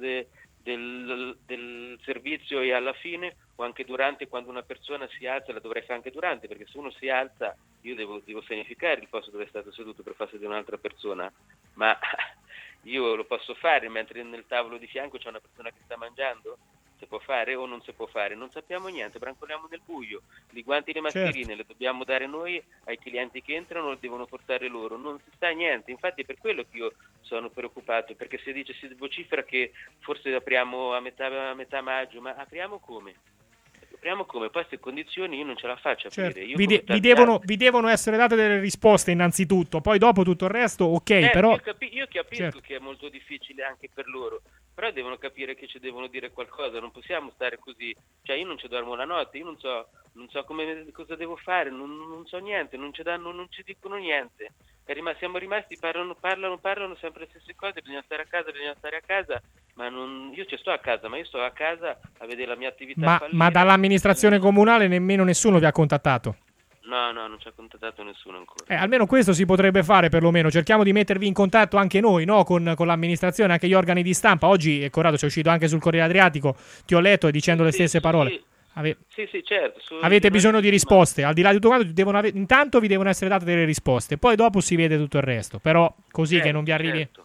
del servizio e alla fine, o anche durante, quando una persona si alza, la dovrei fare anche durante, perché se uno si alza io devo sanificare il posto dove è stato seduto per far sedere un'altra persona, ma io lo posso fare mentre nel tavolo di fianco c'è una persona che sta mangiando? Si può fare o non si può fare? Non sappiamo niente, brancoliamo nel buio. I guanti e le mascherine le dobbiamo dare noi ai clienti che entrano, le devono portare loro, non si sa niente. Infatti è per quello che io sono preoccupato, perché si vocifera che forse apriamo a metà maggio, ma apriamo come? Poi queste condizioni io non ce la faccio aprire. Io vi devono essere date delle risposte innanzitutto, poi dopo tutto il resto ok, però io capisco che è molto difficile anche per loro, però devono capire che ci devono dire qualcosa, non possiamo stare così, cioè io non ci dormo la notte, io non so cosa devo fare, non so niente, non ci dicono niente. Siamo rimasti, parlano sempre le stesse cose, bisogna stare a casa, ma io ci sto a casa, ma io sto a casa a vedere la mia attività fallire. Ma dall'amministrazione comunale nemmeno nessuno vi ha contattato? No, non ci ha contattato nessuno ancora. Almeno questo si potrebbe fare perlomeno, cerchiamo di mettervi in contatto anche noi, no? con l'amministrazione, anche gli organi di stampa. Oggi, Corrado, c'è uscito anche sul Corriere Adriatico, ti ho letto dicendo le stesse parole. Sì, certo. Avete bisogno di risposte, al di là di tutto quanto intanto vi devono essere date delle risposte, poi dopo si vede tutto il resto, però così che non vi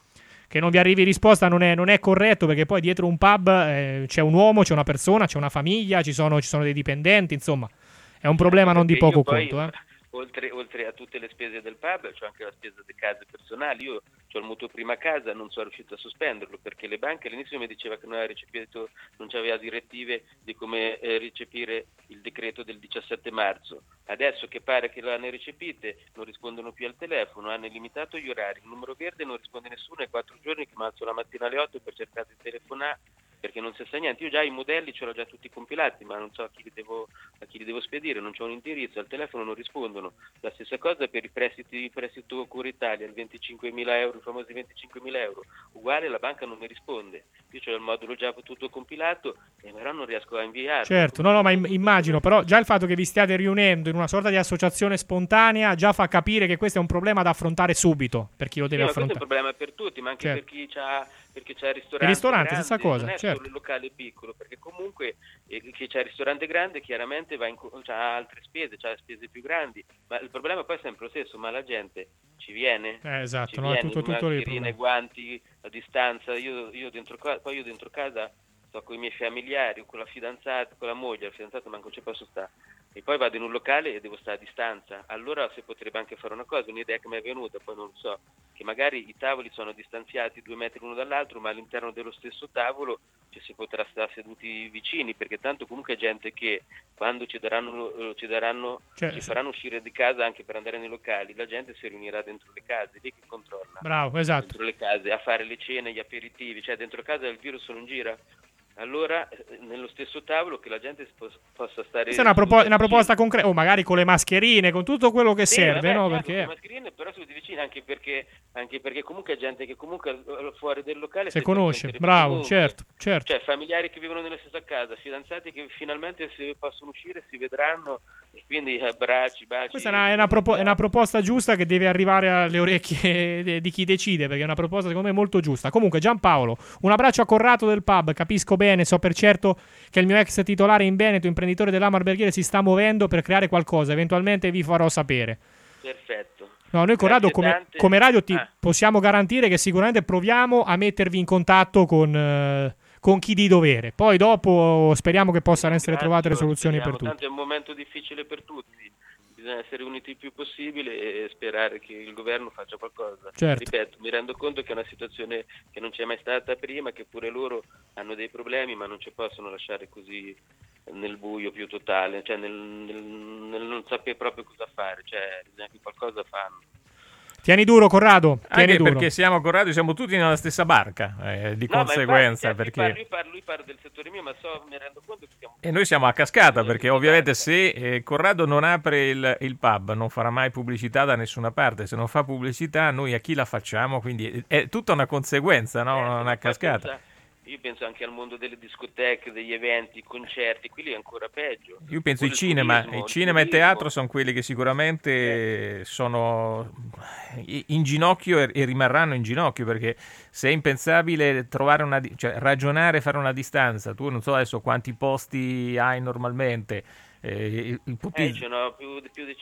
arrivi risposta non è corretto, perché poi dietro un pub c'è un uomo, c'è una persona, c'è una famiglia, ci sono dei dipendenti, insomma è un problema non di poco conto. Oltre a tutte le spese del pub c'ho anche la spesa delle case personali. Io ho il mutuo prima casa, non sono riuscito a sospenderlo perché le banche all'inizio mi diceva che non c'aveva direttive di come recepire il decreto del 17 marzo. Adesso che pare che l'hanno recepite, non rispondono più al telefono, hanno limitato gli orari, il numero verde non risponde nessuno, è 4 giorni che mi alzo la mattina alle 8 per cercare di telefonare perché non si sa niente. Io già i modelli ce l'ho già tutti compilati, ma non so a chi li devo spedire, non c'ho un indirizzo, al telefono non rispondono. La stessa cosa per il prestito Cura Italia, il 25.000 euro, i famosi 25.000 euro, uguale la banca non mi risponde. Io ho il modulo già tutto compilato, però non riesco a inviarlo. Certo, no, ma immagino, però già il fatto che vi stiate riunendo in una sorta di associazione spontanea già fa capire che questo è un problema da affrontare subito, per chi lo deve affrontare. Questo è un problema per tutti, ma anche certo. per chi c'ha il ristorante. Il ristorante, grande, stessa cosa, non è certo. solo il locale piccolo, perché comunque chi c'ha il ristorante grande chiaramente c'ha altre spese, c'ha spese più grandi, ma il problema poi è sempre lo stesso, ma la gente ci viene, esatto, ci no, viene, tutto mascherine, guanti, a distanza, io dentro casa sto con i miei familiari, con la fidanzata, con la moglie, il fidanzato manco ci posso stare, e poi vado in un locale e devo stare a distanza. Allora si potrebbe anche fare una cosa, un'idea che mi è venuta, poi non lo so, che magari i tavoli sono distanziati 2 metri l'uno dall'altro, ma all'interno dello stesso tavolo si potrà stare seduti vicini, perché tanto comunque è gente che quando ci faranno uscire di casa anche per andare nei locali, la gente si riunirà dentro le case, lì che controlla. Bravo, esatto. Dentro le case, a fare le cene, gli aperitivi, cioè dentro casa il virus non gira. Allora, nello stesso tavolo che la gente possa stare... Questa è una proposta concreta, o magari con le mascherine, con tutto quello che serve, no? Certo, perché... con le mascherine, però seduti vicini, anche perché comunque è gente che comunque fuori del locale... Se conosce, bravo, comunque. certo. Cioè, familiari che vivono nella stessa casa, fidanzati che finalmente si possono uscire, si vedranno, e quindi baci... Questa è una proposta giusta che deve arrivare alle orecchie di chi decide, perché è una proposta secondo me molto giusta. Comunque Giampaolo, un abbraccio a Corrado del pub, capisco bene, so per certo che il mio ex titolare in Veneto, imprenditore dell'Amo Alberghiere, si sta muovendo per creare qualcosa, eventualmente vi farò sapere. Perfetto. No, noi Corrado come radio ti possiamo garantire che sicuramente proviamo a mettervi in contatto con chi di dovere. Poi dopo speriamo che possano essere trovate le soluzioni per tutti. Tanto è un momento difficile per tutti, bisogna essere uniti il più possibile e sperare che il governo faccia qualcosa. Certo. Ripeto, mi rendo conto che è una situazione che non c'è mai stata prima, che pure loro hanno dei problemi, ma non ci possono lasciare così nel buio più totale, cioè nel non sapere proprio cosa fare, cioè bisogna che qualcosa fanno. Tieni duro, Corrado. Tieni duro. Perché siamo Corrado, siamo tutti nella stessa barca, di conseguenza. Infatti, perché... lui parla del settore mio, ma mi rendo conto che siamo... E noi siamo a cascata, perché ovviamente se Corrado non apre il pub, non farà mai pubblicità da nessuna parte. Se non fa pubblicità, noi a chi la facciamo? Quindi è tutta una conseguenza, no? Una cascata. Io penso anche al mondo delle discoteche, degli eventi, concerti, quelli è ancora peggio. Io penso ai cinema, e teatro sono quelli che sicuramente sono in ginocchio e rimarranno in ginocchio, perché se è impensabile trovare ragionare, fare una distanza, tu non so adesso quanti posti hai normalmente. Ce n'ho più di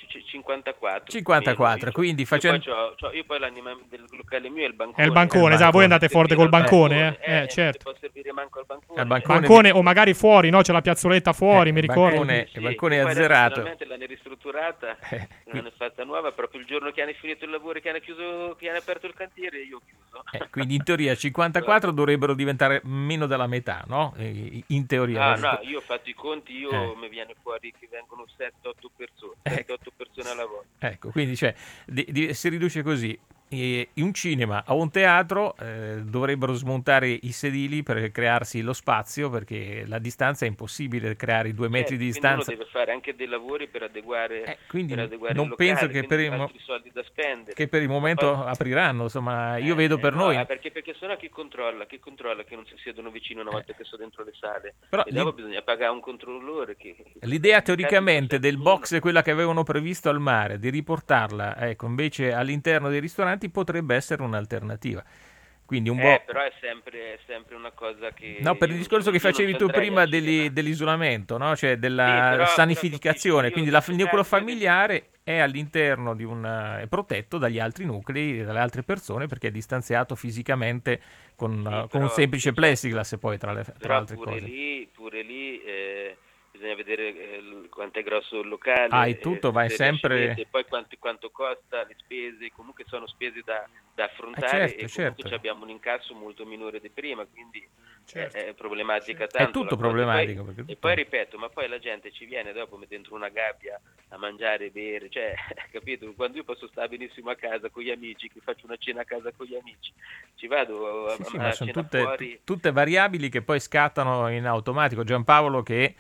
54. 54, quindi facendo... Io poi l'anima del locale mio è il bancone. È il bancone, esatto, voi andate forte col bancone, certo. Non può servire manco al bancone. Bancone o magari fuori, no? C'è la piazzoletta fuori, mi ricordo. Il bancone è azzerato. Finalmente l'hanno ristrutturata, l'hanno fatta nuova, proprio il giorno che hanno finito il lavoro, che hanno aperto il cantiere, io ho chiuso. Quindi in teoria 54 dovrebbero diventare meno della metà, no? In teoria. No, io ho fatto i conti, mi viene fuori che vengono 7-8 persone, 7-8 persone alla volta. Ecco, quindi si riduce così. un cinema o un teatro dovrebbero smontare i sedili per crearsi lo spazio, perché la distanza è impossibile creare i 2 metri di distanza. Uno deve fare anche dei lavori per adeguare, quindi per adeguare non il locale, penso che per altri soldi da spendere. che per il momento apriranno, insomma, io vedo per noi. Perché sennò chi controlla che non si siedono vicino una volta che sono dentro le sale. Però e dopo bisogna pagare un controllore l'idea teoricamente del box è quella che avevano previsto al mare, di riportarla, ecco, invece all'interno dei ristoranti potrebbe essere un'alternativa. Quindi però è sempre una cosa che... No, per il discorso che facevi tu prima dell'isolamento, no? Cioè della sanificazione, quindi il nucleo familiare è all'interno di è protetto dagli altri nuclei, dalle altre persone, perché è distanziato fisicamente con un semplice plexiglass, poi tra altre cose. Pure lì bisogna vedere quanto è grosso il locale, e tutto va sempre... E poi quanto costa, le spese, comunque sono spese da affrontare, comunque abbiamo un incasso molto minore di prima, quindi è problematica tanto. È tutto problematico. E poi ripeto, ma poi la gente ci viene dopo dentro una gabbia a mangiare e bere, cioè, capito? Quando io posso stare benissimo a casa con gli amici, che faccio una cena a casa con gli amici, ci vado a ma sono cena fuori. tutte variabili che poi scattano in automatico. Giampaolo che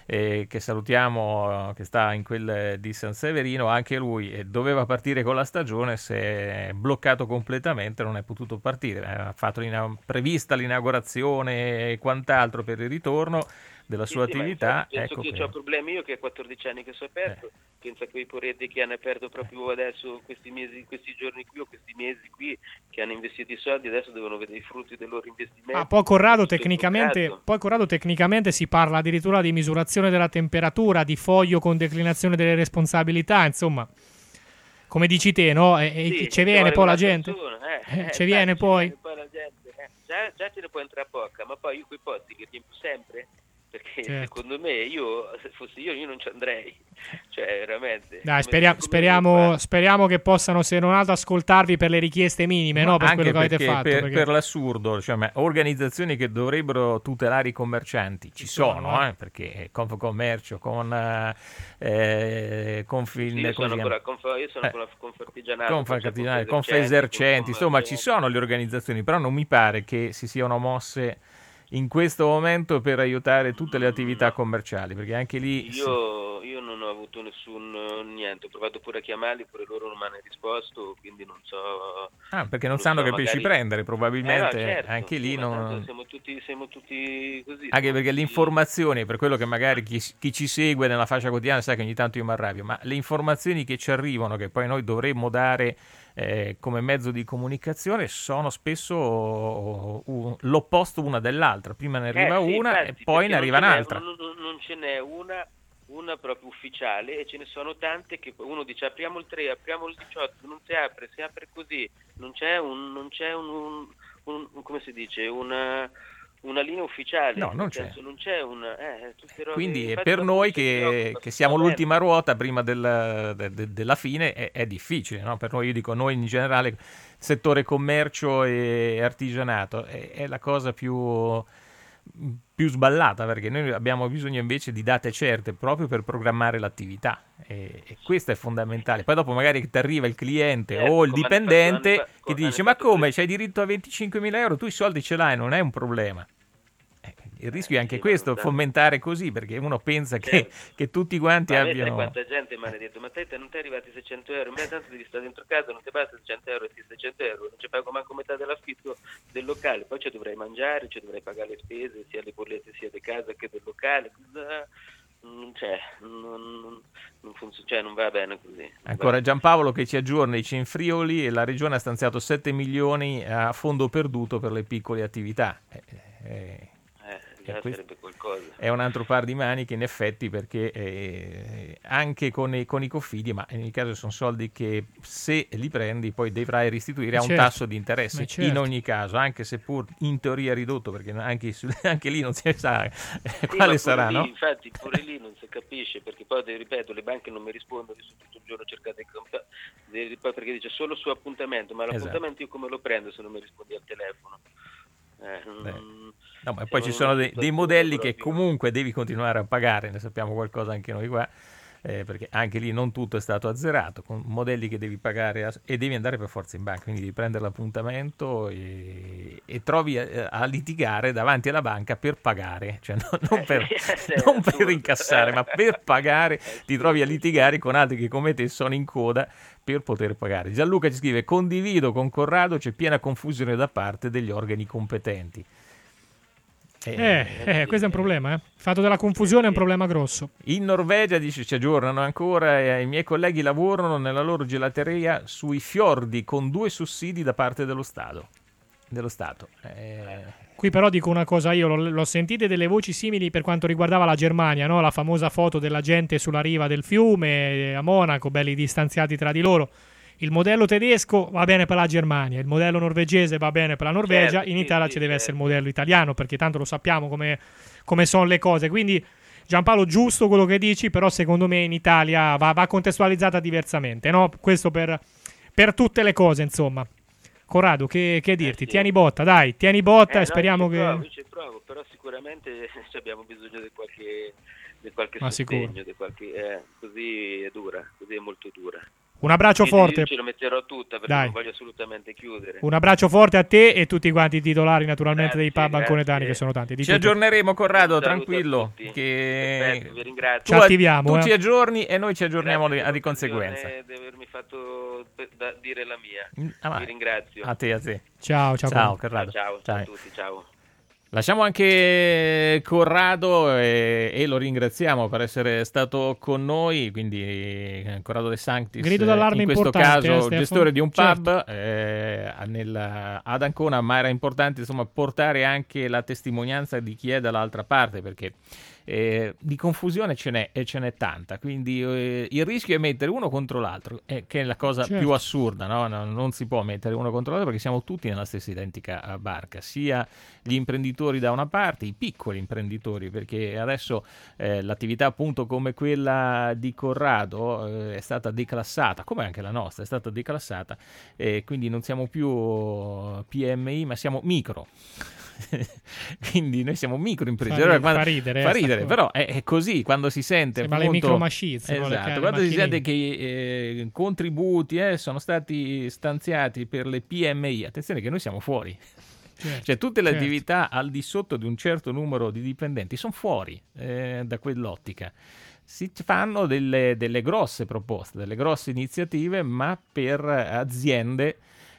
salutiamo, che sta in quel di San Severino, anche lui doveva partire con la stagione, si è bloccato completamente, non è potuto partire, ha fatto prevista l'inaugurazione e quant'altro per il ritorno della sua attività. Penso che ho problemi io, che ho 14 anni che sono aperto, penso a quei poretti che hanno aperto proprio adesso questi giorni qui o questi mesi qui, che hanno investito i soldi, adesso devono vedere i frutti del loro investimento. Poi Corrado tecnicamente si parla addirittura di misurazione della temperatura, di foglio con declinazione delle responsabilità, insomma, come dici te, no? Ci viene poi la gente. Ci viene poi la gente. Già ce ne può entrare poca, ma poi io quei posti che riempio sempre, perché secondo me se fossi io non ci andrei, cioè veramente. Dai, speriamo che possano, se non altro, ascoltarvi per le richieste minime, no? Per anche quello che avete fatto. Per l'assurdo, cioè, organizzazioni che dovrebbero tutelare i commercianti ci sono, perché Confcommercio, con Confin, io sono con la Confartigianato, Confesercenti, insomma ci sono le organizzazioni, però non mi pare che si siano mosse in questo momento per aiutare tutte le attività commerciali, perché anche lì io non ho avuto niente, ho provato pure a chiamarli, pure loro non mi hanno risposto, quindi non so. Perché non sanno che pesci prendere, probabilmente. Certo, anche lì non. Siamo tutti così. Anche perché le informazioni, per quello che magari chi ci segue nella fascia quotidiana sa che ogni tanto io mi arrabbio, ma le informazioni che ci arrivano, che poi noi dovremmo dare come mezzo di comunicazione, sono spesso l'opposto una dell'altra. Prima ne arriva una e poi ne arriva un'altra. Non ce n'è una proprio ufficiale, e ce ne sono tante che uno dice apriamo il 3, apriamo il 18, non si apre così, non c'è un come si dice, una linea ufficiale, no, non c'è. Non c'è una, quindi per noi che siamo l'ultima ruota prima della fine è difficile, no? Per noi, io dico noi in generale, settore commercio e artigianato, è la cosa più sballata, perché noi abbiamo bisogno invece di date certe proprio per programmare l'attività, e questo è fondamentale. Poi dopo magari ti arriva il cliente o il dipendente che ti dice ma come, c'hai diritto a 25.000 euro, tu i soldi ce l'hai, non è un problema. Il rischio è anche questo, fomentare così, perché uno pensa che tutti quanti abbiano... Quanta gente mi ha detto, ma te non ti è arrivati 600 euro, ma tanto devi stare dentro casa, non ti basta 600 euro, e 600 euro, non ci pago manco metà dell'affitto del locale, poi ci dovrei mangiare, ci dovrei pagare le spese, sia le bollette sia di casa che del locale, non funziona, cioè non va bene così. Ancora Giampaolo che ci aggiorna, dice in Friuli la regione ha stanziato 7 milioni a fondo perduto per le piccole attività. Sarebbe qualcosa. È un altro par di maniche in effetti, perché anche con i confidi, ma in ogni caso sono soldi che se li prendi poi dovrai restituire a un tasso di interesse, in ogni caso, anche se pur in teoria ridotto, perché anche lì non si sa quale sarà, lì, no? Infatti pure lì non si capisce, perché poi ripeto, le banche non mi rispondono, io tutto il giorno cercate poi perché dice solo su appuntamento, ma l'appuntamento io come lo prendo se non mi rispondi al telefono? No, ma poi ci sono dei modelli che comunque devi continuare a pagare, ne sappiamo qualcosa anche noi qua, perché anche lì non tutto è stato azzerato, con modelli che devi pagare e devi andare per forza in banca, quindi devi prendere l'appuntamento e trovi a litigare davanti alla banca per pagare, cioè non per incassare, ma per pagare ti trovi a litigare con altri che come te sono in coda per poter pagare. Gianluca ci scrive: condivido con Corrado, c'è piena confusione da parte degli organi competenti. Questo è un problema, Il fatto della confusione è un problema grosso. In Norvegia, dice, ci aggiornano ancora, i miei colleghi lavorano nella loro gelateria sui fiordi con 2 sussidi da parte dello Stato. Qui però dico una cosa, io l'ho sentite delle voci simili per quanto riguardava la Germania, no? La famosa foto della gente sulla riva del fiume a Monaco, belli distanziati tra di loro. Il modello tedesco va bene per la Germania, il modello norvegese va bene per la Norvegia, in Italia ci deve essere il modello italiano, perché tanto lo sappiamo come sono le cose. Quindi Giampaolo, giusto quello che dici, però secondo me in Italia va contestualizzata diversamente, no? Questo per tutte le cose, insomma. Corrado, che dirti? Tieni botta, dai, e speriamo che... Io ci provo, però sicuramente abbiamo bisogno di qualche sostegno, così è dura, così è molto dura. Un abbraccio forte. Io ce lo metterò tutta perché non voglio assolutamente chiudere. Un abbraccio forte a te e tutti quanti i titolari naturalmente dei pub anconetani, che sono tanti. Ci aggiorneremo, Corrado, tranquillo. Perfetto, vi ringrazio. Ci attiviamo. Tu ci aggiorni e noi ci aggiorniamo di conseguenza. Di avermi fatto dire la mia. Vi ringrazio. A te. Ciao Corrado. Ciao a tutti, ciao. Lasciamo anche Corrado e lo ringraziamo per essere stato con noi, quindi Corrado De Sanctis, grido d'allarme in questo caso gestore di un pub ad Ancona, ma era importante insomma portare anche la testimonianza di chi è dall'altra parte, perché di confusione ce n'è tanta, quindi il rischio è mettere uno contro l'altro, che è la cosa più assurda, no? Non si può mettere uno contro l'altro perché siamo tutti nella stessa identica barca, sia gli imprenditori da una parte, i piccoli imprenditori, perché adesso l'attività appunto come quella di Corrado è stata declassata, come anche la nostra è stata declassata, quindi non siamo più PMI ma siamo micro. Quindi noi siamo micro imprese. Fa ridere, però è così quando si sente appunto, le micro machine, esatto, quando si sente che contributi sono stati stanziati per le PMI, attenzione che noi siamo fuori. Cioè tutte le attività al di sotto di un certo numero di dipendenti sono fuori da quell'ottica. Si fanno delle grosse proposte, delle grosse iniziative, ma per aziende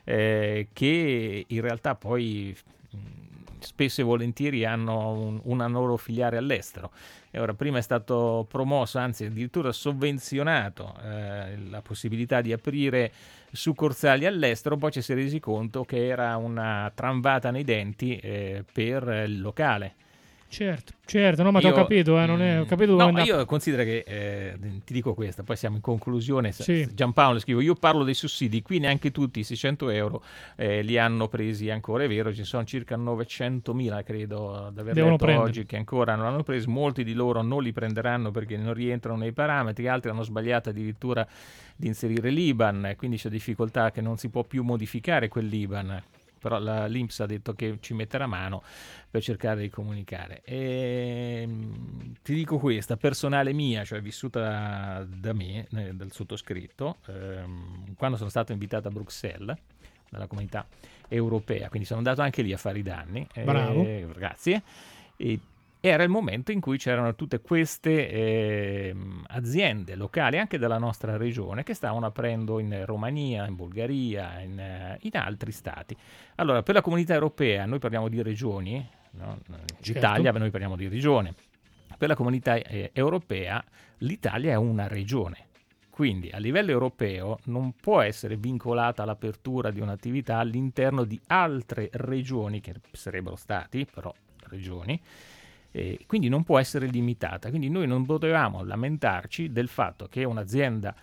che in realtà poi spesso e volentieri hanno una loro filiale all'estero. E ora, prima è stato promosso, anzi addirittura sovvenzionato la possibilità di aprire succursali all'estero, poi ci si è resi conto che era una tramvata nei denti per il locale. Certo, no, ma ho capito, ho capito dove andare. Io considero che, ti dico questa, poi siamo in conclusione, Giampaolo scrivo, io parlo dei sussidi, qui neanche tutti i 600 euro li hanno presi ancora, è vero, ci sono circa 900.000, credo, da aver letto oggi, che ancora non hanno preso, molti di loro non li prenderanno perché non rientrano nei parametri, altri hanno sbagliato addirittura di inserire l'IBAN, quindi c'è difficoltà che non si può più modificare quell'IBAN. Però l'INPS ha detto che ci metterà mano per cercare di comunicare. E ti dico questa, personale mia, cioè vissuta da me, dal sottoscritto, quando sono stato invitato a Bruxelles, dalla comunità europea, quindi sono andato anche lì a fare i danni. Bravo. Grazie. Era il momento in cui c'erano tutte queste aziende locali, anche della nostra regione, che stavano aprendo in Romania, in Bulgaria, in altri stati. Allora, per la comunità europea, noi parliamo di regioni, no? L'Italia, noi parliamo di regione. Per la comunità europea, l'Italia è una regione. Quindi, a livello europeo, non può essere vincolata l'apertura di un'attività all'interno di altre regioni, che sarebbero stati, però, regioni, quindi non può essere limitata. Quindi noi non potevamo lamentarci del fatto che un'azienda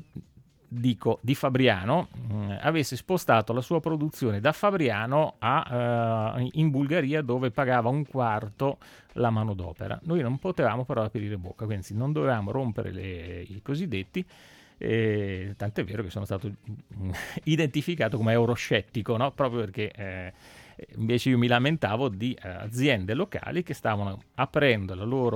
di Fabriano avesse spostato la sua produzione da Fabriano in Bulgaria, dove pagava un quarto la manodopera. Noi non potevamo però aprire bocca, quindi non dovevamo rompere i cosiddetti, tant'è vero che sono stato identificato come euroscettico, no? Proprio perché Invece io mi lamentavo di aziende locali che stavano aprendo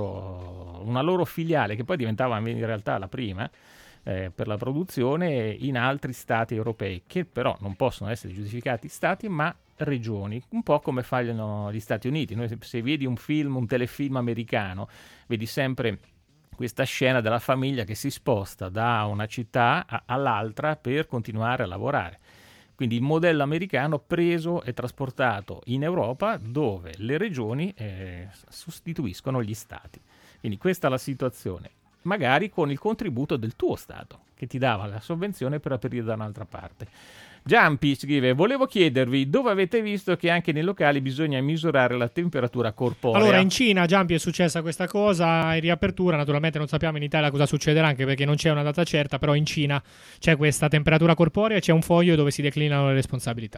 una loro filiale, che poi diventava in realtà la prima, per la produzione in altri stati europei, che però non possono essere giustificati stati ma regioni, un po' come fanno gli Stati Uniti. Noi, se vedi un telefilm americano, vedi sempre questa scena della famiglia che si sposta da una città all'altra per continuare a lavorare. Quindi il modello americano preso e trasportato in Europa, dove le regioni sostituiscono gli stati. Quindi questa è la situazione, magari con il contributo del tuo Stato, che ti dava la sovvenzione per aprire da un'altra parte. Giampi scrive: volevo chiedervi dove avete visto che anche nei locali bisogna misurare la temperatura corporea. Allora, in Cina, Giampi, è successa questa cosa in riapertura. Naturalmente non sappiamo in Italia cosa succederà, anche perché non c'è una data certa, però in Cina c'è questa temperatura corporea e c'è un foglio dove si declinano le responsabilità.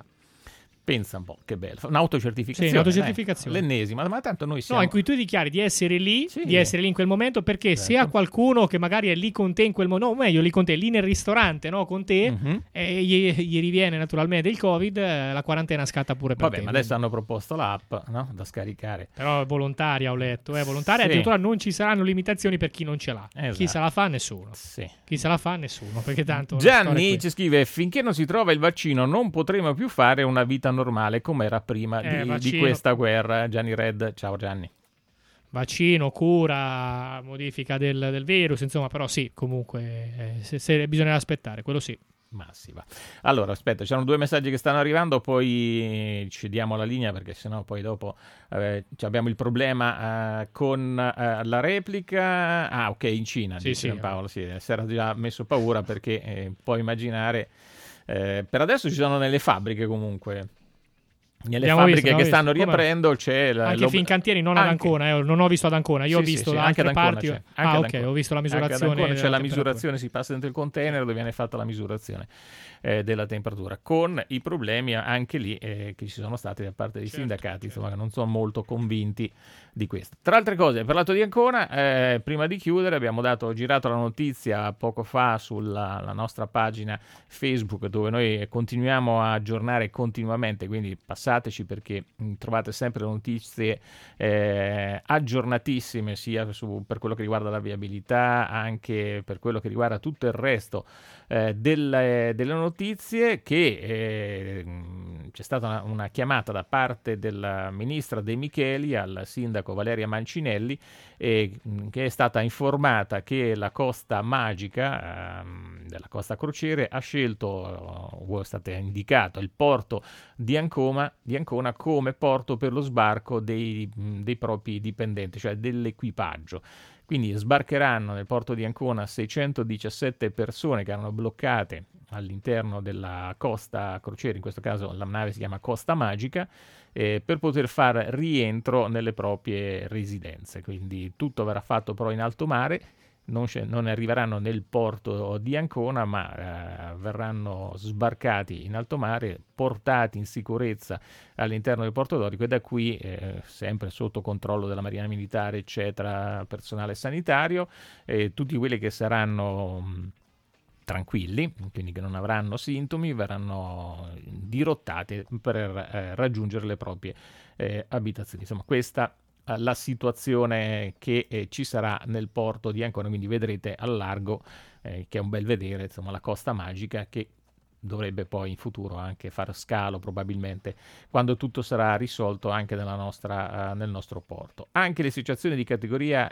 Pensa un po', che bello. Un'autocertificazione. Sì, un'autocertificazione. L'ennesima, ma tanto noi siamo... No, in cui tu dichiari di essere lì, Sì. di essere lì in quel momento, perché Certo. se a qualcuno che magari è lì con te in quel momento, no, meglio lì con te, lì nel ristorante, no, con te, e gli riviene naturalmente il Covid, la quarantena scatta pure per te. Vabbè, ma adesso hanno proposto l'app, no? Da scaricare. Però è volontaria, ho letto, volontaria, Sì. addirittura non ci saranno limitazioni per chi non ce l'ha. Esatto. Chi se la fa, nessuno. Sì. Chi se la fa, nessuno, perché tanto... la storia è Gianni questa. ci scrive: finché non si trova il vaccino non potremo più fare una vita normale come era prima di vaccino. questa guerra. Gianni Red, ciao Gianni. Vaccino, cura, modifica del virus, insomma, però sì, comunque se bisogna aspettare, quello sì. Massiva. Allora, aspetta, c'erano 2 messaggi che stanno arrivando, poi ci diamo la linea perché sennò poi dopo abbiamo il problema con la replica. Ah, ok, in Cina, Sì, dice sì. Paolo, sì, si era già messo paura perché puoi immaginare, per adesso ci sono nelle fabbriche comunque. Nelle Abbiamo fabbriche visto, che abbiamo stanno visto. Come? riaprendo c'è Anche Fincantieri, non ad Ancona, non ho visto ad Ancona, io ho Sì, visto sì, da anche altre ad Ancona parti. c'è, anche ad Ok, Ancona. ho visto la Anche ad misurazione. Ancona c'è della la temperatura. misurazione, si passa dentro il container dove viene fatta la misurazione della temperatura, con i problemi anche lì che ci sono stati da parte dei sindacati, insomma, che non sono molto convinti di questo. Tra altre cose, hai parlato di Ancona, prima di chiudere abbiamo girato la notizia poco fa sulla la nostra pagina Facebook, dove noi continuiamo a aggiornare continuamente, quindi passateci perché trovate sempre notizie aggiornatissime sia per quello che riguarda la viabilità, anche per quello che riguarda tutto il resto delle notizie, che c'è stata una chiamata da parte della ministra De Micheli al sindaco Valeria Mancinelli, che è stata informata che la Costa Magica della Costa Crociere ha scelto, o è stato indicato, il porto di Ancona come porto per lo sbarco dei propri dipendenti, cioè dell'equipaggio. Quindi sbarcheranno nel porto di Ancona 617 persone che erano bloccate all'interno della Costa Crociere, in questo caso la nave si chiama Costa Magica, per poter far rientro nelle proprie residenze. Quindi tutto verrà fatto però in alto mare, non arriveranno nel porto di Ancona, ma verranno sbarcati in alto mare, portati in sicurezza all'interno del Porto Dorico e da qui, sempre sotto controllo della Marina Militare, eccetera, personale sanitario, tutti quelli che saranno tranquilli, quindi che non avranno sintomi, verranno dirottati per raggiungere le proprie abitazioni. Insomma, questa la situazione che ci sarà nel porto di Ancona, quindi vedrete al largo, che è un bel vedere, insomma, la Costa Magica, che dovrebbe poi in futuro anche far scalo probabilmente quando tutto sarà risolto anche nel nostro porto. Anche le associazioni di categoria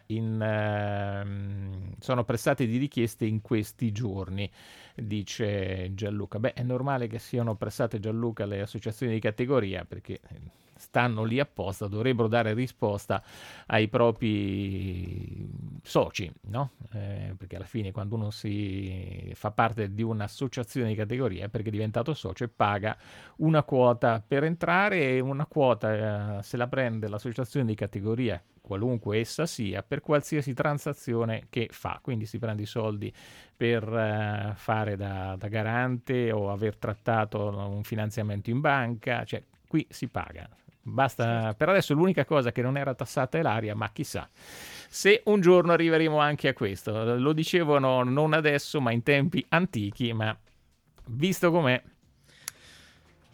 sono pressate di richieste in questi giorni, dice Gianluca. Beh, è normale che siano pressate, Gianluca, le associazioni di categoria, perché stanno lì apposta, dovrebbero dare risposta ai propri soci, no? Perché alla fine quando uno si fa parte di un'associazione di categoria è perché è diventato socio e paga una quota per entrare, e una quota se la prende l'associazione di categoria, qualunque essa sia, per qualsiasi transazione che fa. Quindi si prende i soldi per fare da garante o aver trattato un finanziamento in banca, cioè qui si paga. Basta, per adesso l'unica cosa che non era tassata è l'aria, ma chissà se un giorno arriveremo anche a questo. Lo dicevano non adesso, ma in tempi antichi, ma visto com'è.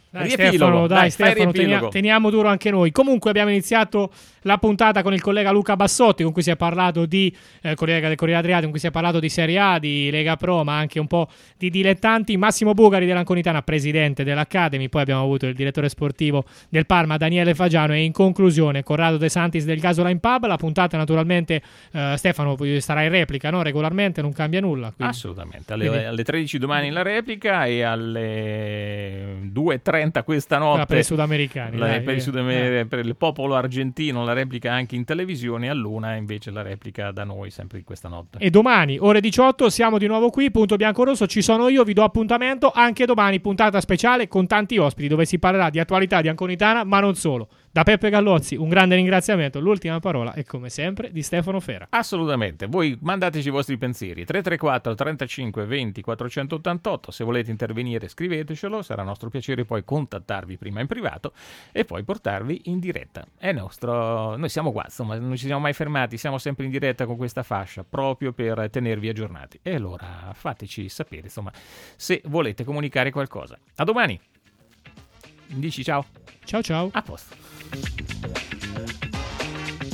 Stefano, teniamo duro anche noi. Comunque abbiamo iniziato la puntata con il collega Luca Bassotti, con cui si è parlato di collega del Corriere Adriatico, con cui si è parlato di Serie A, di Lega Pro, ma anche un po' di dilettanti. Massimo Bugari dell'Anconitana, presidente dell'Academy, poi abbiamo avuto il direttore sportivo del Parma, Daniele Fagiano, e in conclusione Corrado De Santis del Gasoline Pub. La puntata naturalmente, Stefano, sarà in replica, no? Regolarmente, non cambia nulla. Quindi. Assolutamente, alle 13 domani la replica e alle 2:30 questa notte per i sudamericani, per il popolo argentino la replica anche in televisione, all'1 invece la replica da noi sempre in questa notte. E domani ore 18 siamo di nuovo qui, punto bianco-rosso, ci sono io, vi do appuntamento anche domani, puntata speciale con tanti ospiti dove si parlerà di attualità di Anconitana, ma non solo. Da Peppe Gallozzi un grande ringraziamento, l'ultima parola è come sempre di Stefano Fera. Assolutamente, voi mandateci i vostri pensieri, 334 35 20 488, se volete intervenire scrivetecelo, sarà nostro piacere poi contattarvi prima in privato e poi portarvi in diretta. È nostro, noi siamo qua, insomma, non ci siamo mai fermati, siamo sempre in diretta con questa fascia proprio per tenervi aggiornati. E allora fateci sapere, insomma, se volete comunicare qualcosa. A domani. Dici ciao. Ciao ciao. A posto.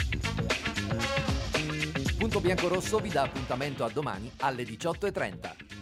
Punto Bianco Rosso vi dà appuntamento a domani alle 18:30.